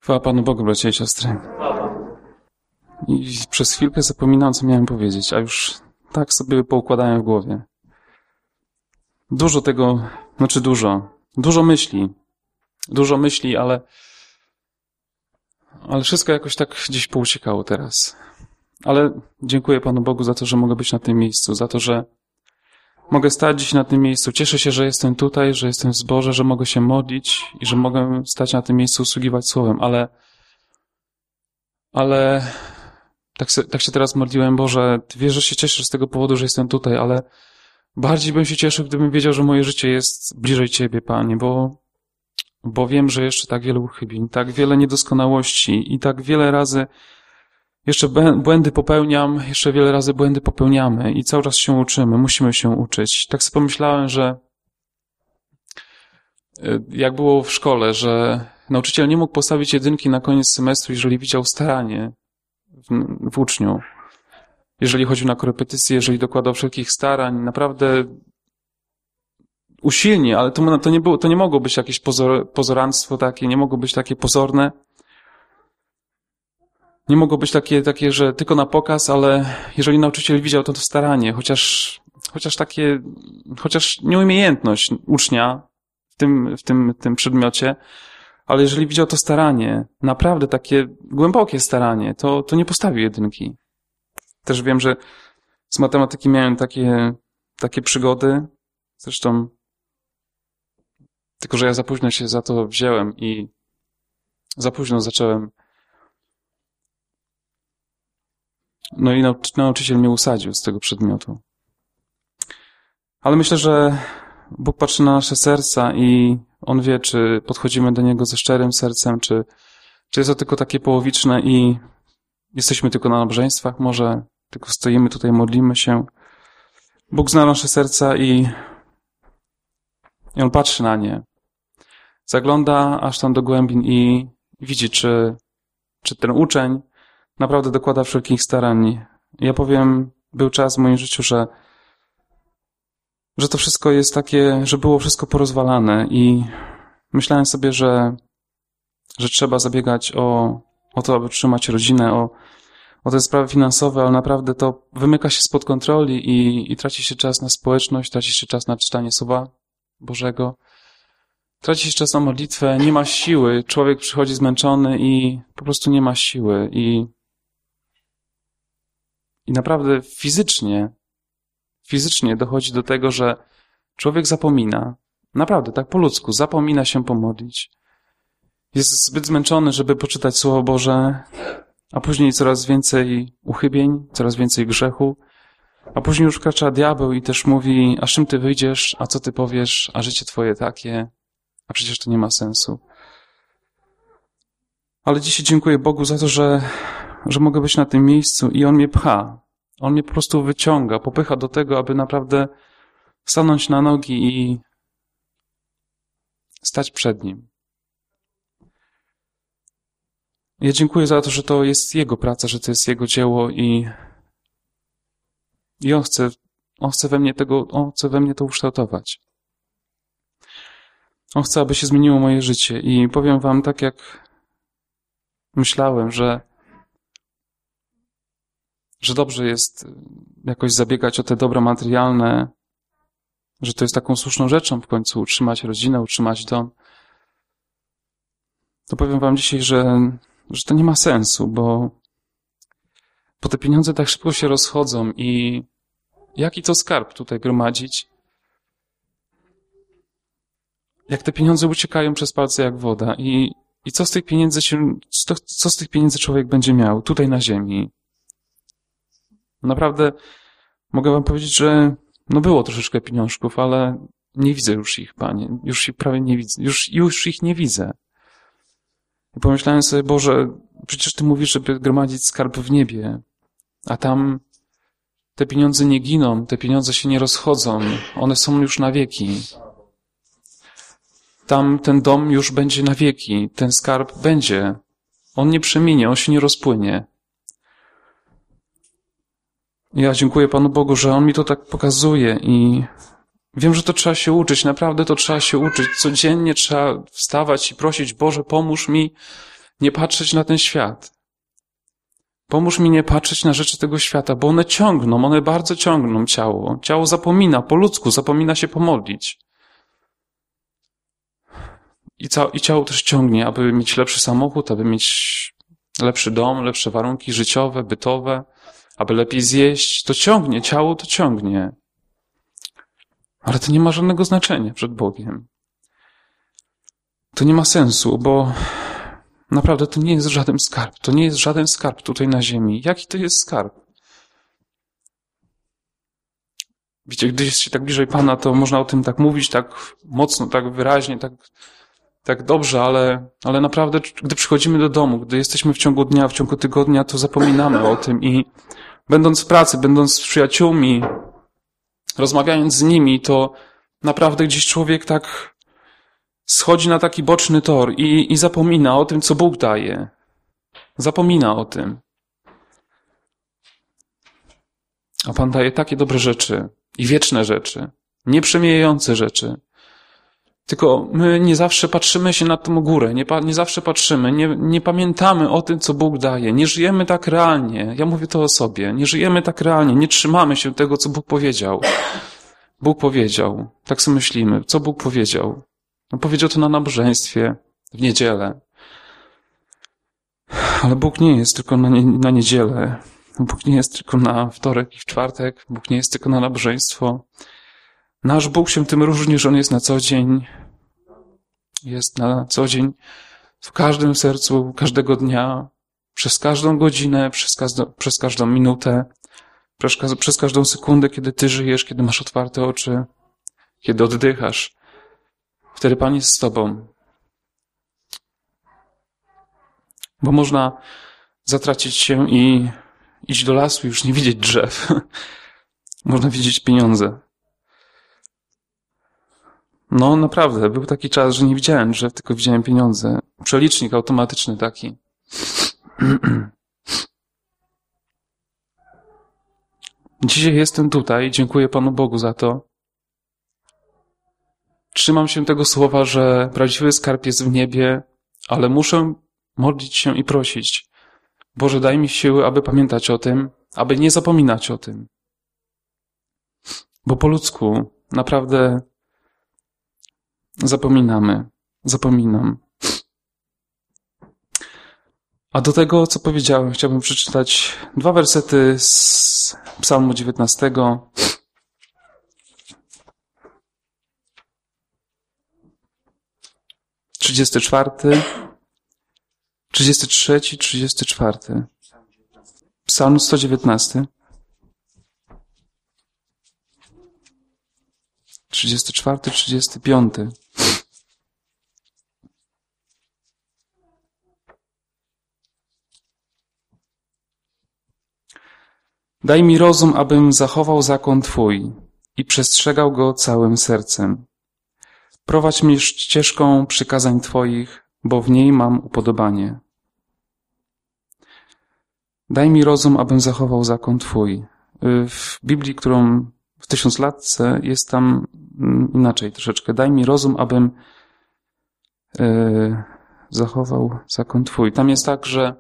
Chwała Panu Bogu, bracia i siostry. I przez chwilkę zapominam, co miałem powiedzieć, a już tak sobie poukładałem w głowie. Dużo tego, dużo myśli, ale wszystko jakoś tak gdzieś pouciekało teraz. Ale dziękuję Panu Bogu za to, że mogę być na tym miejscu, za to, że mogę stać dziś na tym miejscu. Cieszę się, że jestem tutaj, że jestem w zborze, że mogę się modlić i że mogę stać na tym miejscu, usługiwać słowem, ale tak się teraz modliłem, Boże, Ty wiesz, że się cieszę z tego powodu, że jestem tutaj, ale bardziej bym się cieszył, gdybym wiedział, że moje życie jest bliżej Ciebie, Panie, bo wiem, że jeszcze tak wiele uchybień, tak wiele niedoskonałości i tak wiele razy jeszcze błędy popełniam, jeszcze wiele razy błędy popełniamy i cały czas się uczymy, musimy się uczyć. Tak sobie pomyślałem, że jak było w szkole, że nauczyciel nie mógł postawić jedynki na koniec semestru, jeżeli widział staranie w uczniu. Jeżeli chodził na korepetycje, jeżeli dokładał wszelkich starań, naprawdę usilnie, ale to nie mogło być jakieś pozoranstwo takie, nie mogło być takie pozorne. Nie mogło być takie, że tylko na pokaz, ale jeżeli nauczyciel widział to staranie, chociaż nieumiejętność ucznia w tym przedmiocie, ale jeżeli widział to staranie, naprawdę takie głębokie staranie, to nie postawił jedynki. Też wiem, że z matematyki miałem takie przygody, zresztą tylko, że ja za późno się za to wziąłem i za późno zacząłem. No i nauczyciel mnie usadził z tego przedmiotu. Ale myślę, że Bóg patrzy na nasze serca i On wie, czy podchodzimy do Niego ze szczerym sercem, czy jest to tylko takie połowiczne i jesteśmy tylko na nabożeństwach, może tylko stoimy tutaj, modlimy się. Bóg zna nasze serca i On patrzy na nie. Zagląda aż tam do głębin i widzi, czy ten uczeń naprawdę dokłada wszelkich starań. Ja powiem, był czas w moim życiu, że to wszystko jest takie, że było wszystko porozwalane i myślałem sobie, że trzeba zabiegać o to, aby utrzymać rodzinę, o te sprawy finansowe, ale naprawdę to wymyka się spod kontroli i traci się czas na społeczność, traci się czas na czytanie Słowa Bożego, traci się czas na modlitwę, nie ma siły, człowiek przychodzi zmęczony i po prostu nie ma siły i naprawdę fizycznie dochodzi do tego, że człowiek zapomina, naprawdę tak po ludzku, zapomina się pomodlić. Jest zbyt zmęczony, żeby poczytać Słowo Boże, a później coraz więcej uchybień, coraz więcej grzechu, a później już wkracza diabeł i też mówi, a czym ty wyjdziesz, a co ty powiesz, a życie twoje takie, a przecież to nie ma sensu. Ale dzisiaj dziękuję Bogu za to, że mogę być na tym miejscu i On mnie pcha. On mnie po prostu wyciąga, popycha do tego, aby naprawdę stanąć na nogi i stać przed Nim. Ja dziękuję za to, że to jest Jego praca, że to jest Jego dzieło i On chce we mnie to ukształtować. On chce, aby się zmieniło moje życie i powiem wam tak, jak myślałem, że dobrze jest jakoś zabiegać o te dobra materialne, że to jest taką słuszną rzeczą w końcu utrzymać rodzinę, utrzymać dom. To powiem wam dzisiaj, że to nie ma sensu, bo te pieniądze tak szybko się rozchodzą i jaki to skarb tutaj gromadzić? Jak te pieniądze uciekają przez palce jak woda i co z tych pieniędzy co z tych pieniędzy człowiek będzie miał tutaj na ziemi? Naprawdę mogę wam powiedzieć, że było troszeczkę pieniążków, ale nie widzę już ich, Panie. Już ich prawie nie widzę. Już ich nie widzę. I pomyślałem sobie, Boże, przecież Ty mówisz, żeby gromadzić skarb w niebie, a tam te pieniądze nie giną, te pieniądze się nie rozchodzą, one są już na wieki. Tam ten dom już będzie na wieki, ten skarb będzie. On nie przeminie, on się nie rozpłynie. Ja dziękuję Panu Bogu, że On mi to tak pokazuje i wiem, że to trzeba się uczyć, naprawdę to trzeba się uczyć. Codziennie trzeba wstawać i prosić, Boże, pomóż mi nie patrzeć na ten świat. Pomóż mi nie patrzeć na rzeczy tego świata, bo one bardzo ciągną ciało. Ciało zapomina, po ludzku zapomina się pomodlić. I ciało też ciągnie, aby mieć lepszy samochód, aby mieć lepszy dom, lepsze warunki życiowe, bytowe, aby lepiej zjeść. To ciągnie, ciało to ciągnie. Ale to nie ma żadnego znaczenia przed Bogiem. To nie ma sensu, bo naprawdę to nie jest żaden skarb. To nie jest żaden skarb tutaj na ziemi. Jaki to jest skarb? Wiecie, gdy jest się tak bliżej Pana, to można o tym tak mówić, tak mocno, tak wyraźnie, tak dobrze, ale naprawdę, gdy przychodzimy do domu, gdy jesteśmy w ciągu dnia, w ciągu tygodnia, to zapominamy o tym i będąc w pracy, będąc z przyjaciółmi, rozmawiając z nimi, to naprawdę gdzieś człowiek tak schodzi na taki boczny tor i zapomina o tym, co Bóg daje. Zapomina o tym. A Pan daje takie dobre rzeczy i wieczne rzeczy, nieprzemijające rzeczy. Tylko my nie zawsze patrzymy się na tą górę, nie zawsze patrzymy, nie pamiętamy o tym, co Bóg daje. Nie żyjemy tak realnie. Ja mówię to o sobie. Nie żyjemy tak realnie, nie trzymamy się tego, co Bóg powiedział. Bóg powiedział. Tak sobie myślimy. Co Bóg powiedział? No, powiedział to na nabożeństwie, w niedzielę. Ale Bóg nie jest tylko na niedzielę. Bóg nie jest tylko na wtorek i w czwartek. Bóg nie jest tylko na nabożeństwo. Nasz Bóg się tym różni, że On jest na co dzień. Jest na co dzień w każdym sercu, każdego dnia, przez każdą godzinę, przez każdą minutę, przez każdą sekundę, kiedy Ty żyjesz, kiedy masz otwarte oczy, kiedy oddychasz. Wtedy Pan jest z Tobą. Bo można zatracić się i iść do lasu i już nie widzieć drzew. Można widzieć pieniądze. No naprawdę, był taki czas, że nie widziałem drzew, tylko widziałem pieniądze. Przelicznik automatyczny taki. Dzisiaj jestem tutaj, dziękuję Panu Bogu za to. Trzymam się tego słowa, że prawdziwy skarb jest w niebie, ale muszę modlić się i prosić. Boże, daj mi siły, aby pamiętać o tym, aby nie zapominać o tym. Bo po ludzku naprawdę zapominam. A do tego, co powiedziałem, chciałbym przeczytać 2 wersety z Psalmu 19. 34, 33, 34. Psalm 119. 34, 35. Daj mi rozum, abym zachował zakon Twój i przestrzegał go całym sercem. Prowadź mnie ścieżką przykazań Twoich, bo w niej mam upodobanie. Daj mi rozum, abym zachował zakon Twój. W Biblii, którą w 1000-latce jest tam inaczej troszeczkę. Daj mi rozum, abym zachował zakon Twój. Tam jest tak, że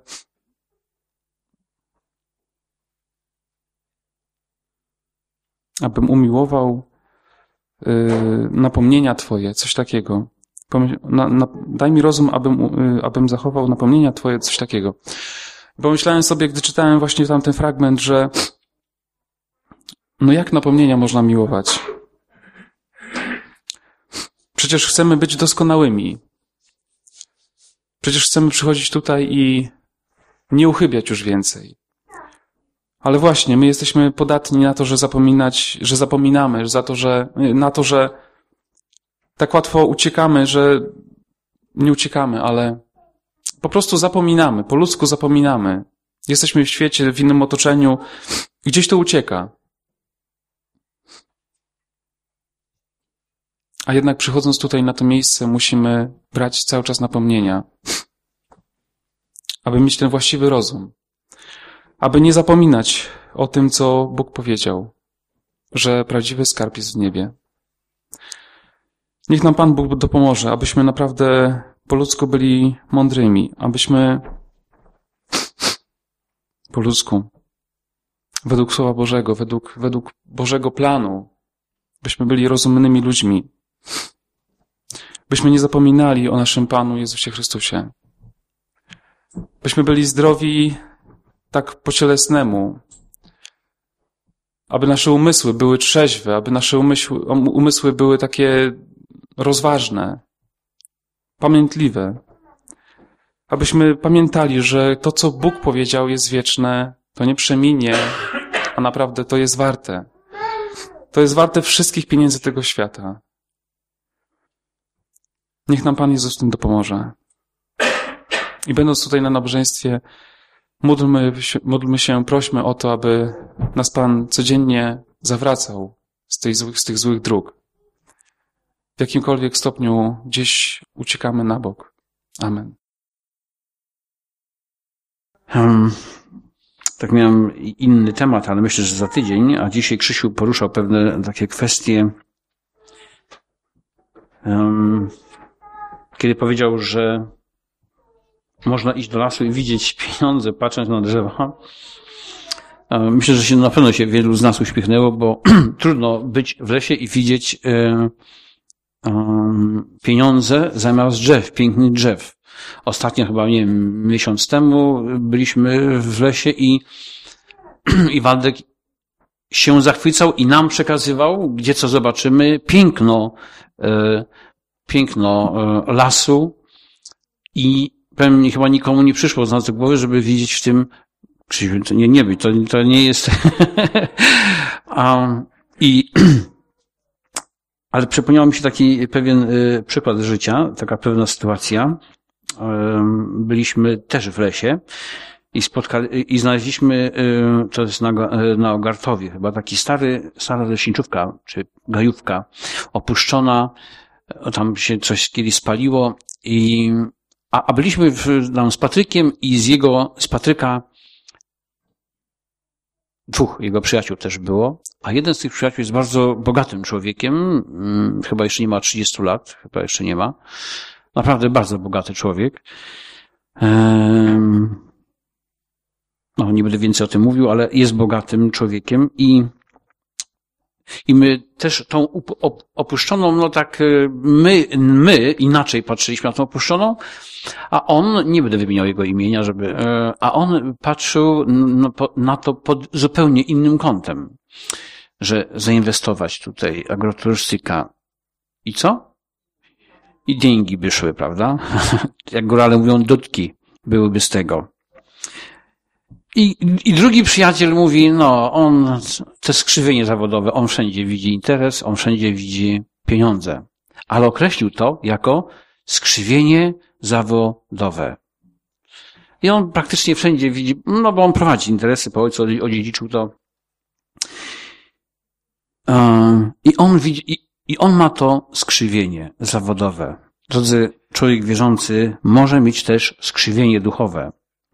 abym umiłował napomnienia Twoje, coś takiego. Daj mi rozum, abym zachował napomnienia Twoje, coś takiego. Pomyślałem sobie, gdy czytałem właśnie tamten fragment, że no jak napomnienia można miłować? Przecież chcemy być doskonałymi. Przecież chcemy przychodzić tutaj i nie uchybiać już więcej. Ale właśnie, my jesteśmy podatni na to, że zapominamy, na to, że tak łatwo uciekamy, że nie uciekamy, ale po prostu zapominamy, po ludzku zapominamy. Jesteśmy w świecie, w innym otoczeniu, gdzieś to ucieka. A jednak przychodząc tutaj na to miejsce musimy brać cały czas napomnienia, aby mieć ten właściwy rozum, aby nie zapominać o tym, co Bóg powiedział, że prawdziwy skarb jest w niebie. Niech nam Pan Bóg dopomoże, abyśmy naprawdę po ludzku byli mądrymi, abyśmy po ludzku, według Słowa Bożego, według Bożego planu, byśmy byli rozumnymi ludźmi, byśmy nie zapominali o naszym Panu Jezusie Chrystusie, byśmy byli zdrowi tak po cielesnemu, aby nasze umysły były trzeźwe, aby nasze umysły były takie rozważne, pamiętliwe, abyśmy pamiętali, że to, co Bóg powiedział, jest wieczne, to nie przeminie, a naprawdę to jest warte. To jest warte wszystkich pieniędzy tego świata. Niech nam Pan Jezus w tym dopomoże. I będąc tutaj na nabożeństwie, módlmy się, prośmy o to, aby nas Pan codziennie zawracał z tych złych dróg. W jakimkolwiek stopniu gdzieś uciekamy na bok. Amen. Tak miałem inny temat, ale myślę, że za tydzień, a dzisiaj Krzysiu poruszał pewne takie kwestie, kiedy powiedział, że można iść do lasu i widzieć pieniądze, patrząc na drzewa. Myślę, że na pewno się wielu z nas uśmiechnęło, bo trudno być w lesie i widzieć pieniądze zamiast drzew, pięknych drzew. Ostatnio chyba, nie wiem, miesiąc temu byliśmy w lesie i Waldek się zachwycał i nam przekazywał, gdzie co zobaczymy, piękno lasu i pewnie chyba nikomu nie przyszło z nas do głowy, żeby widzieć w tym, Krzysiu, to nie być, to nie jest ale przypomniał mi się taki pewien przykład życia, taka pewna sytuacja. Byliśmy też w lesie i znaleźliśmy, to jest na Ogartowie chyba, taki stara leśniczówka, czy gajówka, opuszczona, tam się coś kiedyś spaliło a byliśmy tam z Patrykiem i z Patryka dwóch jego przyjaciół też było, a jeden z tych przyjaciół jest bardzo bogatym człowiekiem, chyba jeszcze nie ma 30 lat, chyba jeszcze nie ma. Naprawdę bardzo bogaty człowiek. No, nie będę więcej o tym mówił, ale jest bogatym człowiekiem i my też tą opuszczoną, no tak, my inaczej patrzyliśmy na tą opuszczoną, a on, nie będę wymieniał jego imienia, a on patrzył na to pod zupełnie innym kątem, że zainwestować tutaj, agroturystyka i co? I dzięki by szły, prawda? Jak górale mówią, dudki byłyby z tego. I drugi przyjaciel mówi, to skrzywienie zawodowe, on wszędzie widzi interes, on wszędzie widzi pieniądze. Ale określił to jako skrzywienie zawodowe. I on praktycznie wszędzie widzi, bo on prowadzi interesy, po ojcu odziedziczył to. I on widzi, i on ma to skrzywienie zawodowe. Drodzy, człowiek wierzący może mieć też skrzywienie duchowe.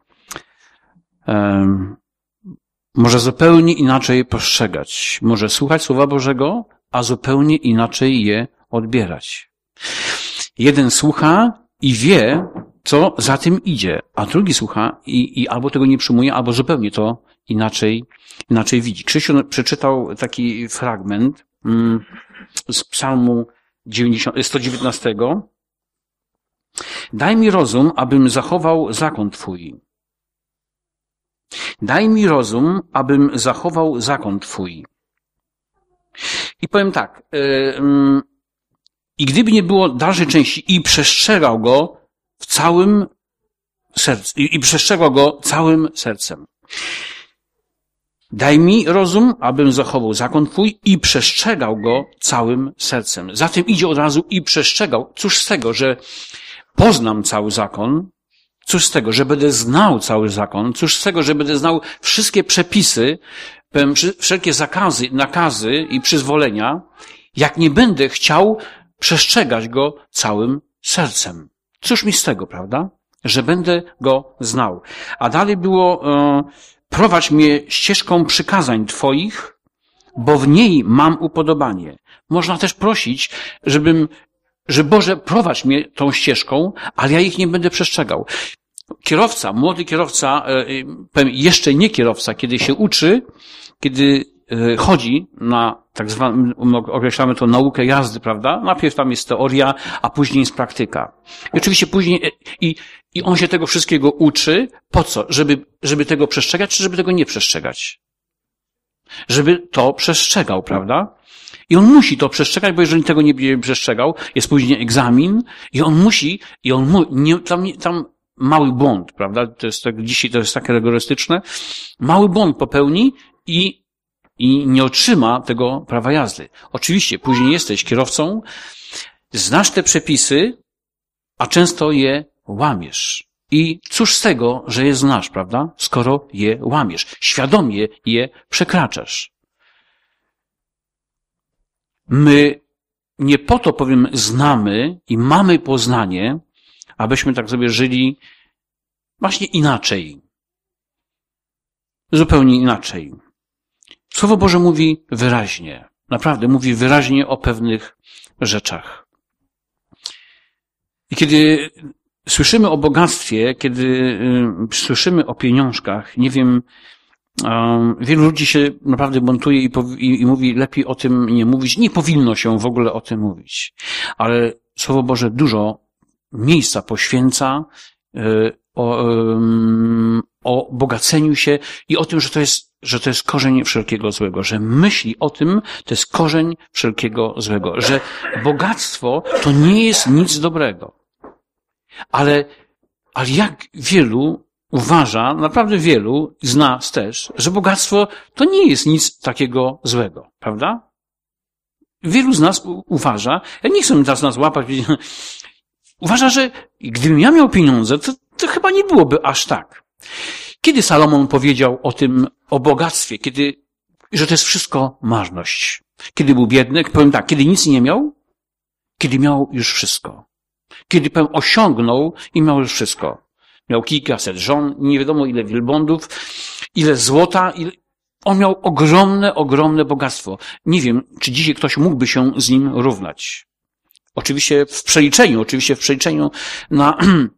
Może zupełnie inaczej postrzegać. Może słuchać Słowa Bożego, a zupełnie inaczej je odbierać. Jeden słucha i wie, co za tym idzie, a drugi słucha i albo tego nie przyjmuje, albo zupełnie to inaczej widzi. Krzysiu przeczytał taki fragment z Psalmu 119. Daj mi rozum, abym zachował zakon Twój. Daj mi rozum, abym zachował zakon Twój. I powiem tak, i gdyby nie było dalszej części, i przestrzegał go w całym sercu, i przestrzegał go całym sercem. Daj mi rozum, abym zachował zakon Twój i przestrzegał go całym sercem. Zatem idzie od razu i przestrzegał. Cóż z tego, że poznam cały zakon? Cóż z tego, że będę znał cały zakon? Cóż z tego, że będę znał wszystkie przepisy, wszelkie zakazy, nakazy i przyzwolenia, jak nie będę chciał przestrzegać go całym sercem? Cóż mi z tego, prawda? Że będę go znał. A dalej było, prowadź mnie ścieżką przykazań Twoich, bo w niej mam upodobanie. Można też prosić, żebym że Boże, prowadź mnie tą ścieżką, ale ja ich nie będę przestrzegał. Kierowca, młody kierowca, jeszcze nie kierowca, kiedy się uczy, kiedy chodzi na tak zwaną, określamy to naukę jazdy, prawda? Najpierw tam jest teoria, a później jest praktyka. I oczywiście później, i on się tego wszystkiego uczy. Po co? Żeby tego przestrzegać, czy żeby tego nie przestrzegać? Żeby to przestrzegał, prawda? I on musi to przestrzegać, bo jeżeli tego nie będzie przestrzegał, jest później egzamin tam mały błąd, prawda? To jest tak, dzisiaj to jest takie rygorystyczne. Mały błąd popełni i nie otrzyma tego prawa jazdy. Oczywiście, później jesteś kierowcą, znasz te przepisy, a często je łamiesz. I cóż z tego, że je znasz, prawda? Skoro je łamiesz. Świadomie je przekraczasz. My nie po to, powiem, znamy i mamy poznanie, abyśmy tak sobie żyli właśnie inaczej. Zupełnie inaczej. Słowo Boże mówi wyraźnie. Naprawdę mówi wyraźnie o pewnych rzeczach. I kiedy słyszymy o bogactwie, kiedy słyszymy o pieniążkach, nie wiem, wielu ludzi się naprawdę buntuje i mówi, lepiej o tym nie mówić. Nie powinno się w ogóle o tym mówić. Ale Słowo Boże dużo miejsca poświęca o bogaceniu się i o tym, że to jest korzeń wszelkiego złego, że myśli o tym, to jest korzeń wszelkiego złego, że bogactwo to nie jest nic dobrego. Ale jak wielu uważa, naprawdę wielu z nas też, że bogactwo to nie jest nic takiego złego, prawda? Wielu z nas uważa, ja nie chcę teraz nas łapać, uważa, że gdybym ja miał pieniądze, to chyba nie byłoby aż tak. Kiedy Salomon powiedział o bogactwie, że to jest wszystko marność? Kiedy był biedny, powiem tak, kiedy nic nie miał, kiedy miał już wszystko. Kiedy osiągnął i miał już wszystko. Miał kilkaset żon, nie wiadomo ile wielbłądów, ile złota, on miał ogromne bogactwo. Nie wiem, czy dzisiaj ktoś mógłby się z nim równać. Oczywiście w przeliczeniu na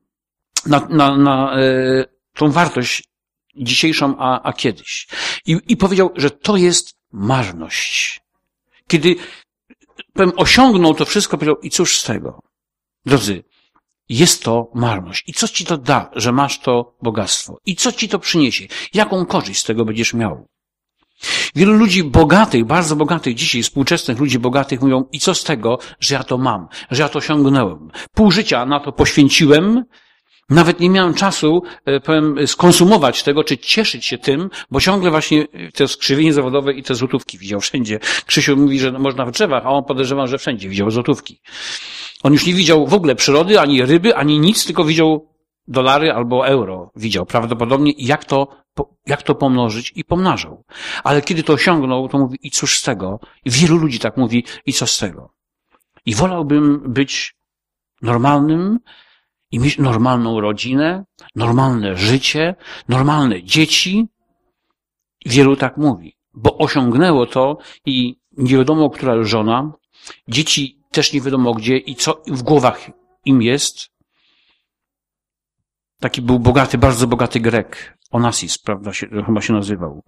tą wartość dzisiejszą, a kiedyś. I powiedział, że to jest marność. Kiedy osiągnął to wszystko, powiedział, i cóż z tego? Drodzy, jest to marność. I co ci to da, że masz to bogactwo? I co ci to przyniesie? Jaką korzyść z tego będziesz miał? Wielu ludzi bogatych, bardzo bogatych dzisiaj, współczesnych ludzi bogatych mówią, i co z tego, że ja to mam, że ja to osiągnąłem. Pół życia na to poświęciłem, nawet nie miałem czasu, skonsumować tego, czy cieszyć się tym, bo ciągle właśnie te skrzywienie zawodowe i te złotówki widział wszędzie. Krzysiu mówi, że można w drzewach, a on podejrzewa, że wszędzie widział złotówki. On już nie widział w ogóle przyrody, ani ryby, ani nic, tylko widział dolary albo euro. Widział prawdopodobnie, jak to pomnożyć i pomnażał. Ale kiedy to osiągnął, to mówi, i cóż z tego? I wielu ludzi tak mówi, i co z tego? I wolałbym być normalnym i mieć normalną rodzinę, normalne życie, normalne dzieci. Wielu tak mówi, bo osiągnęło to i nie wiadomo, która żona, dzieci też nie wiadomo gdzie i co w głowach im jest. Taki był bogaty, bardzo bogaty Grek, Onassis, prawda, chyba się nazywał.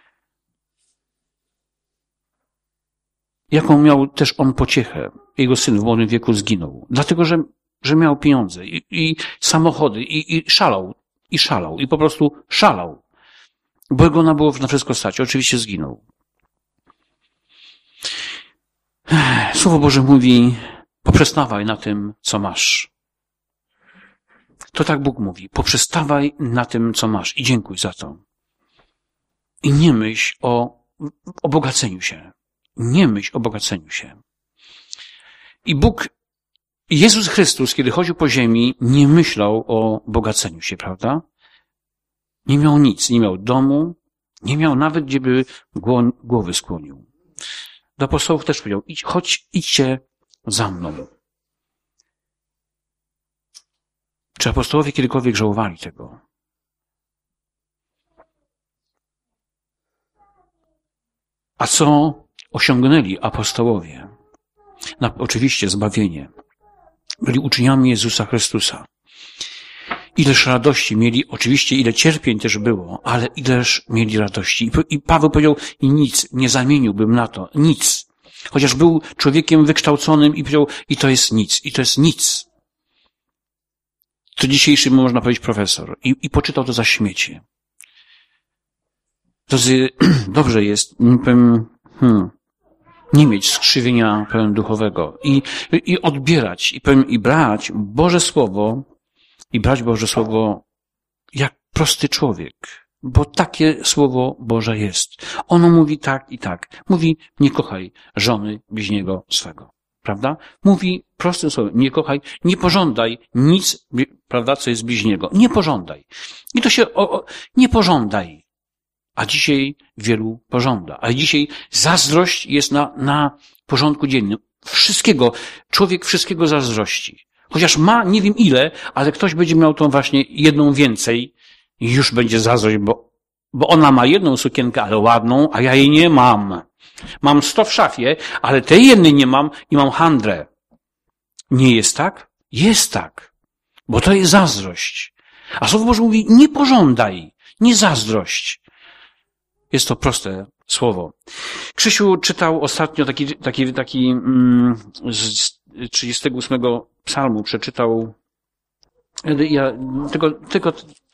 Jaką miał też on pociechę. Jego syn w młodym wieku zginął. Dlatego, że miał pieniądze i samochody i szalał. I po prostu szalał. Bo go było na wszystko stać. Oczywiście zginął. Słowo Boże mówi, poprzestawaj na tym, co masz. To tak Bóg mówi. Poprzestawaj na tym, co masz i dziękuj za to. I nie myśl o bogaceniu się. Nie myśl o bogaceniu się. I Jezus Chrystus, kiedy chodził po ziemi, nie myślał o bogaceniu się, prawda? Nie miał nic, nie miał domu, nie miał nawet, gdzie by głowy skłonił. Do apostołów też powiedział, idźcie za mną. Czy apostołowie kiedykolwiek żałowali tego? A co osiągnęli apostołowie? Oczywiście zbawienie. byli uczniami Jezusa Chrystusa. Ileż radości mieli, oczywiście ile cierpień też było, ale ileż mieli radości. I Paweł powiedział, i nic nie zamieniłbym na to, nic. Chociaż był człowiekiem wykształconym i powiedział, i to jest nic. To dzisiejszy, można powiedzieć, profesor. I poczytał to za śmiecie. Drodzy, dobrze jest, nie mieć skrzywienia duchowego i odbierać, i brać Boże Słowo, jak prosty człowiek. Bo takie Słowo Boże jest. Ono mówi tak i tak. Mówi, nie kochaj żony bliźniego swego. Prawda? Mówi prostym słowem, nie kochaj, nie pożądaj nic, prawda, co jest bliźniego. Nie pożądaj. I to się, nie pożądaj. A dzisiaj wielu pożąda. A dzisiaj zazdrość jest na porządku dziennym. Człowiek wszystkiego zazdrości. Chociaż ma nie wiem ile, ale ktoś będzie miał tą właśnie jedną więcej i już będzie zazdrość, bo ona ma jedną sukienkę, ale ładną, a ja jej nie mam. Mam 100 w szafie, ale tej jednej nie mam i mam handrę. Nie jest tak? Jest tak. Bo to jest zazdrość. A Słowo Boże mówi, nie pożądaj, nie zazdrość. Jest to proste słowo. Krzysiu czytał ostatnio taki z 38 psalmu przeczytał. Ja tylko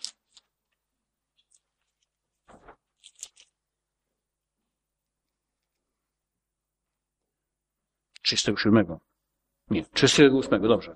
37. Nie, 38, dobrze.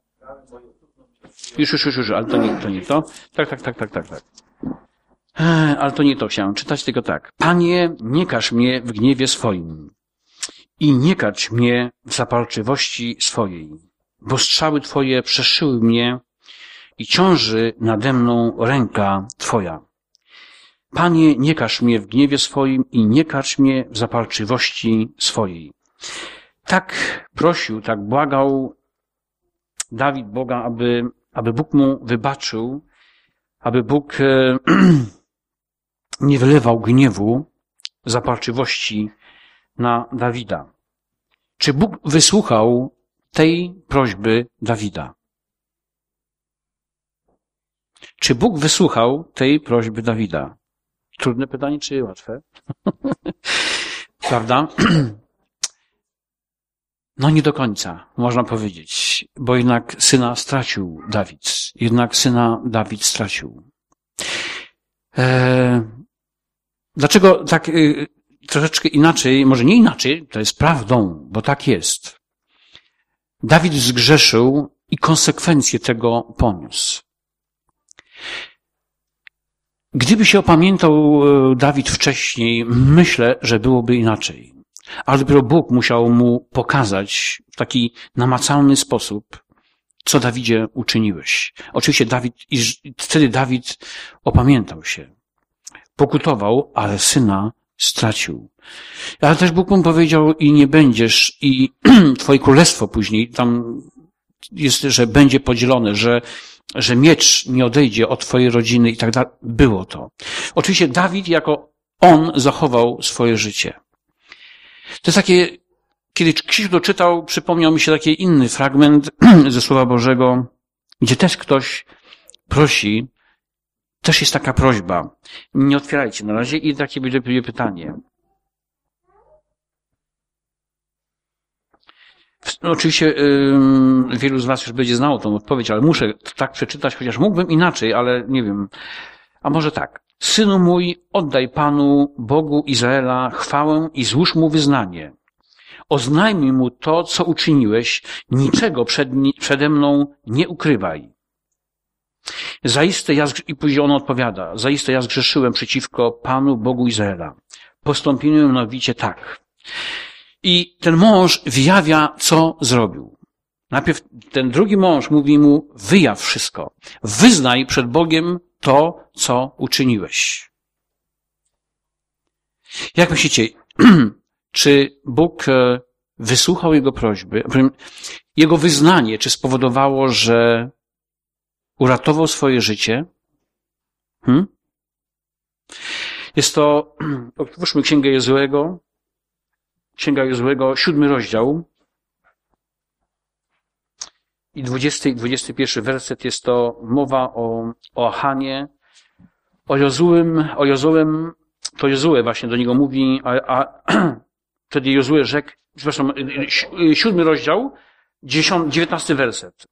Już, ale to nie to. Tak. Ale to nie to chciałem czytać, tylko tak. Panie, nie karz mnie w gniewie swoim i nie karć mnie w zapalczywości swojej, bo strzały Twoje przeszyły mnie i ciąży nade mną ręka Twoja. Panie, nie karz mnie w gniewie swoim i nie karć mnie w zapalczywości swojej. Tak prosił, tak błagał Dawid Boga, aby Bóg mu wybaczył, aby Bóg nie wylewał gniewu, zapalczywości na Dawida. Czy Bóg wysłuchał tej prośby Dawida? Czy Bóg wysłuchał tej prośby Dawida? Trudne pytanie, czy łatwe? Prawda? No nie do końca, można powiedzieć, bo jednak syna stracił Dawid. Dlaczego tak troszeczkę inaczej, może nie inaczej, to jest prawdą, bo tak jest. Dawid zgrzeszył i konsekwencje tego poniósł. Gdyby się opamiętał Dawid wcześniej, myślę, że byłoby inaczej. Ale dopiero Bóg musiał mu pokazać w taki namacalny sposób, co Dawidzie uczyniłeś. Oczywiście wtedy Dawid opamiętał się. Pokutował, ale syna stracił. Ale też Bóg mu powiedział, i nie będziesz, i twoje królestwo później, tam jest, że będzie podzielone, że miecz nie odejdzie od twojej rodziny i tak dalej. Było to. Oczywiście Dawid jako on zachował swoje życie. To jest takie, kiedy Krzysiu to czytał, przypomniał mi się taki inny fragment ze Słowa Bożego, gdzie też ktoś prosi, też jest taka prośba. Nie otwierajcie na razie i takie będzie pytanie. No, oczywiście wielu z was już będzie znało tą odpowiedź, ale muszę tak przeczytać, chociaż mógłbym inaczej, ale nie wiem. A może tak. Synu mój, oddaj Panu, Bogu Izraela, chwałę i złóż Mu wyznanie. Oznajmij Mu to, co uczyniłeś, niczego przede mną nie ukrywaj. Zaiste i później on odpowiada, zaiste ja zgrzeszyłem przeciwko Panu, Bogu Izraela. Postąpiłem mianowicie tak. I ten mąż wyjawia, co zrobił. Najpierw ten drugi mąż mówi mu, wyjaw wszystko. Wyznaj przed Bogiem to, co uczyniłeś. Jak myślicie, czy Bóg wysłuchał jego prośby? Jego wyznanie, czy spowodowało, że uratował swoje życie? Jest to, otwórzmy Księgę Jozuego, 7 rozdział. i 20 i 21 werset jest to mowa o Achanie, o Jozułem, to Jozue właśnie do niego mówi, a wtedy Jozue rzekł, przepraszam, 7 rozdział, 19 werset.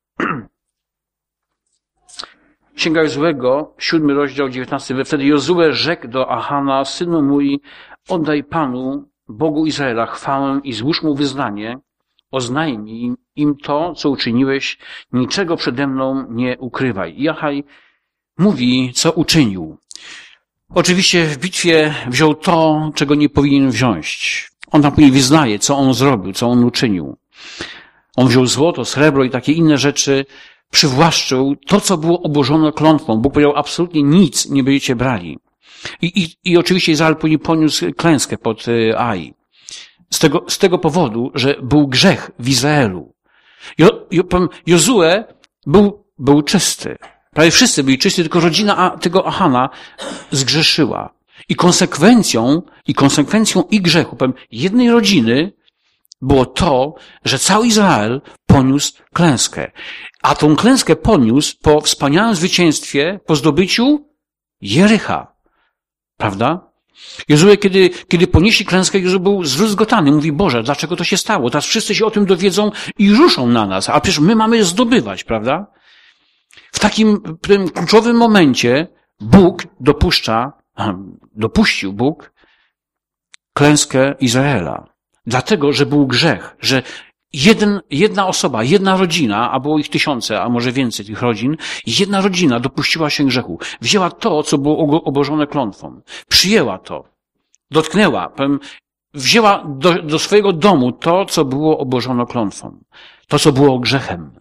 Księga Jozuego, 7 rozdział, 19 werset. Wtedy Jozue rzekł do Achana, synu mój, oddaj Panu, Bogu Izraela, chwałę i złóż mu wyznanie, oznajmij im to, co uczyniłeś, niczego przede mną nie ukrywaj. I Achaj mówi, co uczynił. Oczywiście w bitwie wziął to, czego nie powinien wziąć. On tam później wyznaje, co on zrobił, co on uczynił. On wziął złoto, srebro i takie inne rzeczy, przywłaszczył to, co było obłożone klątwą. Bóg powiedział, absolutnie nic nie będziecie brali. I oczywiście Izrael później poniósł klęskę pod Ai. Z tego powodu, że był grzech w Izraelu. Jozue był czysty. Prawie wszyscy byli czysty, tylko rodzina tego Achana zgrzeszyła. I konsekwencją ich grzechu, jednej rodziny, było to, że cały Izrael poniósł klęskę. A tą klęskę poniósł po wspaniałym zwycięstwie, po zdobyciu Jericha. Prawda? Jozue, kiedy ponieśli klęskę, Jozue był zdruzgotany. Mówi, Boże, dlaczego to się stało? Teraz wszyscy się o tym dowiedzą i ruszą na nas. A przecież my mamy zdobywać, prawda? W tym kluczowym momencie Bóg dopuścił Bóg klęskę Izraela. Dlatego, że był grzech, że jedna osoba, jedna rodzina, a było ich tysiące, a może więcej tych rodzin, jedna rodzina dopuściła się grzechu. Wzięła to, co było obłożone klątwą. Przyjęła to. Dotknęła. Wzięła do swojego domu to, co było obłożone klątwą. To, co było grzechem.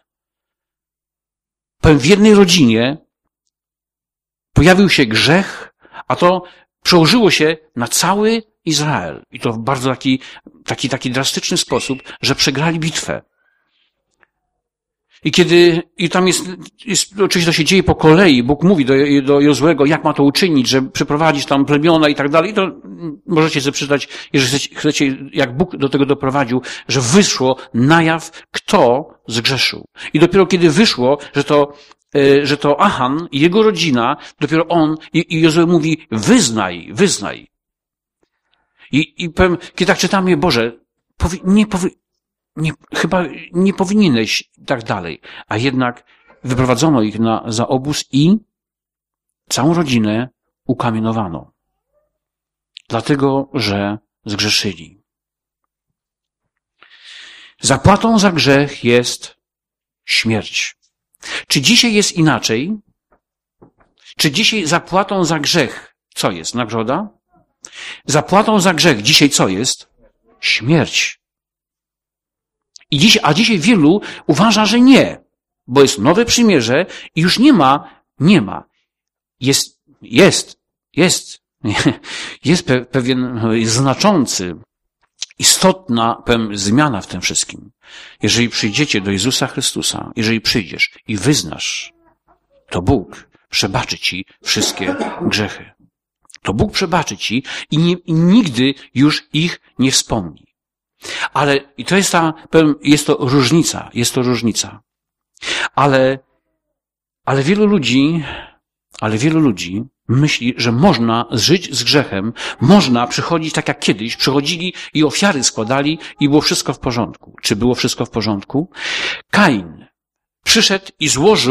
W jednej rodzinie pojawił się grzech, a to przełożyło się na cały Izrael. I to w bardzo taki drastyczny sposób, że przegrali bitwę. I tam jest, oczywiście to się dzieje po kolei. Bóg mówi do Jozuego, jak ma to uczynić, że przeprowadzić tam plemiona i tak dalej. I to możecie sobie przeczytać, jeżeli chcecie, jak Bóg do tego doprowadził, że wyszło na jaw, kto zgrzeszył. I dopiero kiedy wyszło, że to Achan i jego rodzina, dopiero on, i Jozue mówi, wyznaj. I powiem, kiedy tak czytamy, Boże, chyba nie powinieneś tak dalej. A jednak wyprowadzono ich za obóz i całą rodzinę ukamienowano. Dlatego, że zgrzeszyli. Zapłatą za grzech jest śmierć. Czy dzisiaj jest inaczej? Czy dzisiaj zapłatą za grzech co jest? Nagroda? Zapłatą za grzech dzisiaj co jest? Śmierć. A dzisiaj wielu uważa, że nie, bo jest nowe przymierze i już nie ma. Jest pewien znaczący, istotna zmiana w tym wszystkim. Jeżeli przyjdziecie do Jezusa Chrystusa, jeżeli przyjdziesz i wyznasz, to Bóg przebaczy ci wszystkie grzechy. To Bóg przebaczy ci i nigdy już ich nie wspomni. I to jest to różnica. Ale wielu ludzi myśli, że można żyć z grzechem, można przychodzić tak jak kiedyś, przychodzili i ofiary składali i było wszystko w porządku. Czy było wszystko w porządku? Kain przyszedł i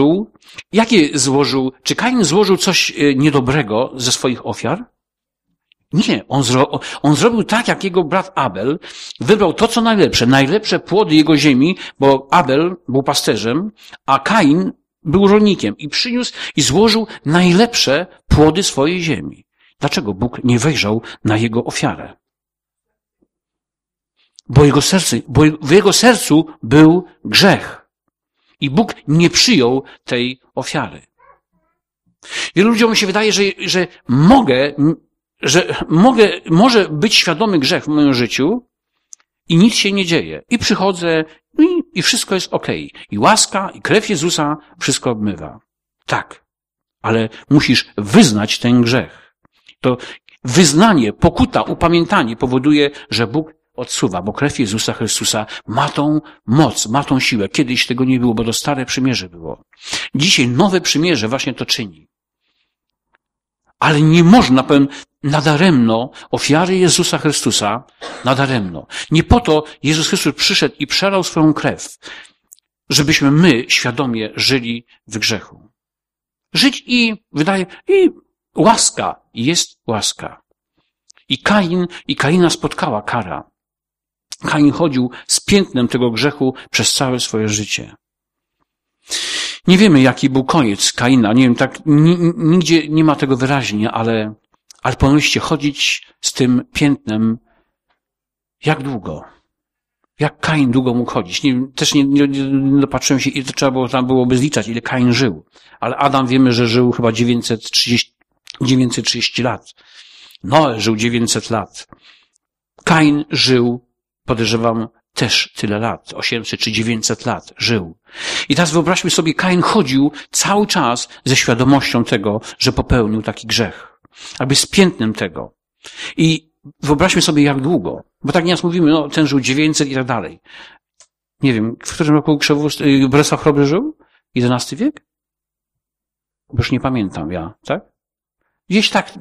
czy Kain złożył coś niedobrego ze swoich ofiar? Nie, on zrobił tak, jak jego brat Abel, wybrał to, co najlepsze płody jego ziemi, bo Abel był pasterzem, a Kain był rolnikiem i przyniósł i złożył najlepsze płody swojej ziemi. Dlaczego Bóg nie wejrzał na jego ofiarę? Bo w jego sercu był grzech. I Bóg nie przyjął tej ofiary. Wielu ludziom się wydaje, że może być świadomy grzech w moim życiu i nic się nie dzieje. I przychodzę i wszystko jest okej. I łaska, i krew Jezusa wszystko obmywa. Tak, ale musisz wyznać ten grzech. To wyznanie, pokuta, upamiętanie powoduje, że Bóg odsuwa, bo krew Jezusa Chrystusa ma tą moc, ma tą siłę. Kiedyś tego nie było, bo to stare przymierze było. Dzisiaj nowe przymierze właśnie to czyni. Ale nie można, powiem, nadaremno ofiary Jezusa Chrystusa, nadaremno. Nie po to Jezus Chrystus przyszedł i przelał swoją krew, żebyśmy my świadomie żyli w grzechu. Żyć i łaska, jest łaska. I Kaina spotkała kara. Kain chodził z piętnem tego grzechu przez całe swoje życie. Nie wiemy, jaki był koniec Kaina. Nie wiem, tak, nigdzie nie ma tego wyraźnie, ale pomyślcie, chodzić z tym piętnem, jak długo? Jak Kain długo mógł chodzić? Nie wiem, też nie dopatrzyłem się, ile to trzeba było, tam byłoby zliczać, ile Kain żył. Ale Adam wiemy, że żył chyba 930 lat. Noe żył 900 lat. Kain żył, podejrzewam, też tyle lat. 800 czy 900 lat żył. I teraz wyobraźmy sobie, Kain chodził cały czas ze świadomością tego, że popełnił taki grzech. Jakby z piętnem tego. I wyobraźmy sobie, jak długo. Bo tak nieraz mówimy, no, ten żył 900 i tak dalej. Nie wiem, w którym roku Bolesław Chrobry żył? XI wiek? Bo już nie pamiętam ja, tak? Gdzieś tak.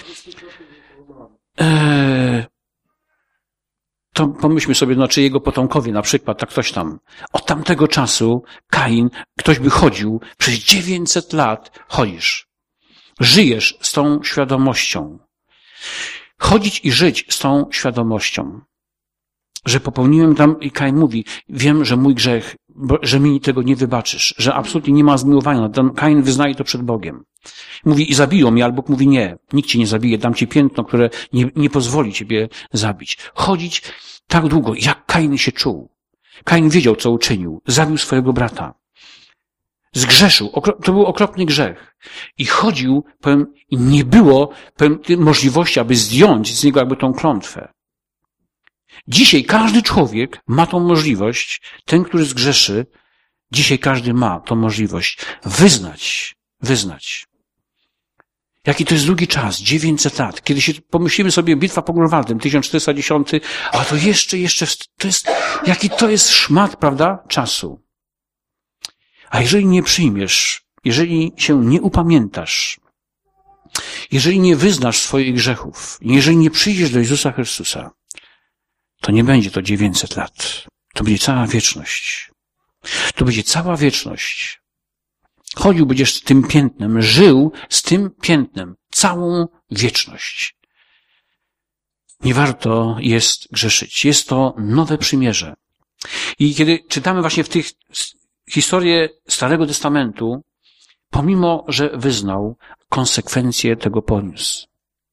To pomyślmy sobie, no, czy jego potomkowie na przykład, tak ktoś tam. Od tamtego czasu Kain, ktoś by chodził, przez 900 lat chodzisz. Żyjesz z tą świadomością. Chodzić i żyć z tą świadomością, że popełniłem tam, i Kain mówi, wiem, że mój grzech, że mi tego nie wybaczysz, że absolutnie nie ma zmiłowania. Ten Kain wyznaje to przed Bogiem. Mówi, i zabiją mnie, albo Bóg mówi, nie, nikt cię nie zabije, dam ci piętno, które nie pozwoli ciebie zabić. Chodzić tak długo, jak Kain się czuł. Kain wiedział, co uczynił. Zabił swojego brata. Zgrzeszył. To był okropny grzech. I chodził, powiem, i nie było, powiem, możliwości, aby zdjąć z niego jakby tą klątwę. Dzisiaj każdy człowiek ma tą możliwość, ten, który zgrzeszy, dzisiaj każdy ma tą możliwość wyznać. Jaki to jest długi czas, 900 lat. Kiedy się pomyślimy sobie, bitwa pod Grunwaldem, 1410, a to jeszcze, to jest, jaki to jest szmat, prawda, czasu. A jeżeli nie przyjmiesz, jeżeli się nie upamiętasz, jeżeli nie wyznasz swoich grzechów, jeżeli nie przyjdziesz do Jezusa Chrystusa, to nie będzie to 900 lat. To będzie cała wieczność. To będzie cała wieczność. Chodził będziesz z tym piętnem, żył z tym piętnem całą wieczność. Nie warto jest grzeszyć. Jest to nowe przymierze. I kiedy czytamy właśnie w tych historię Starego Testamentu, pomimo, że wyznał, konsekwencje tego poniósł.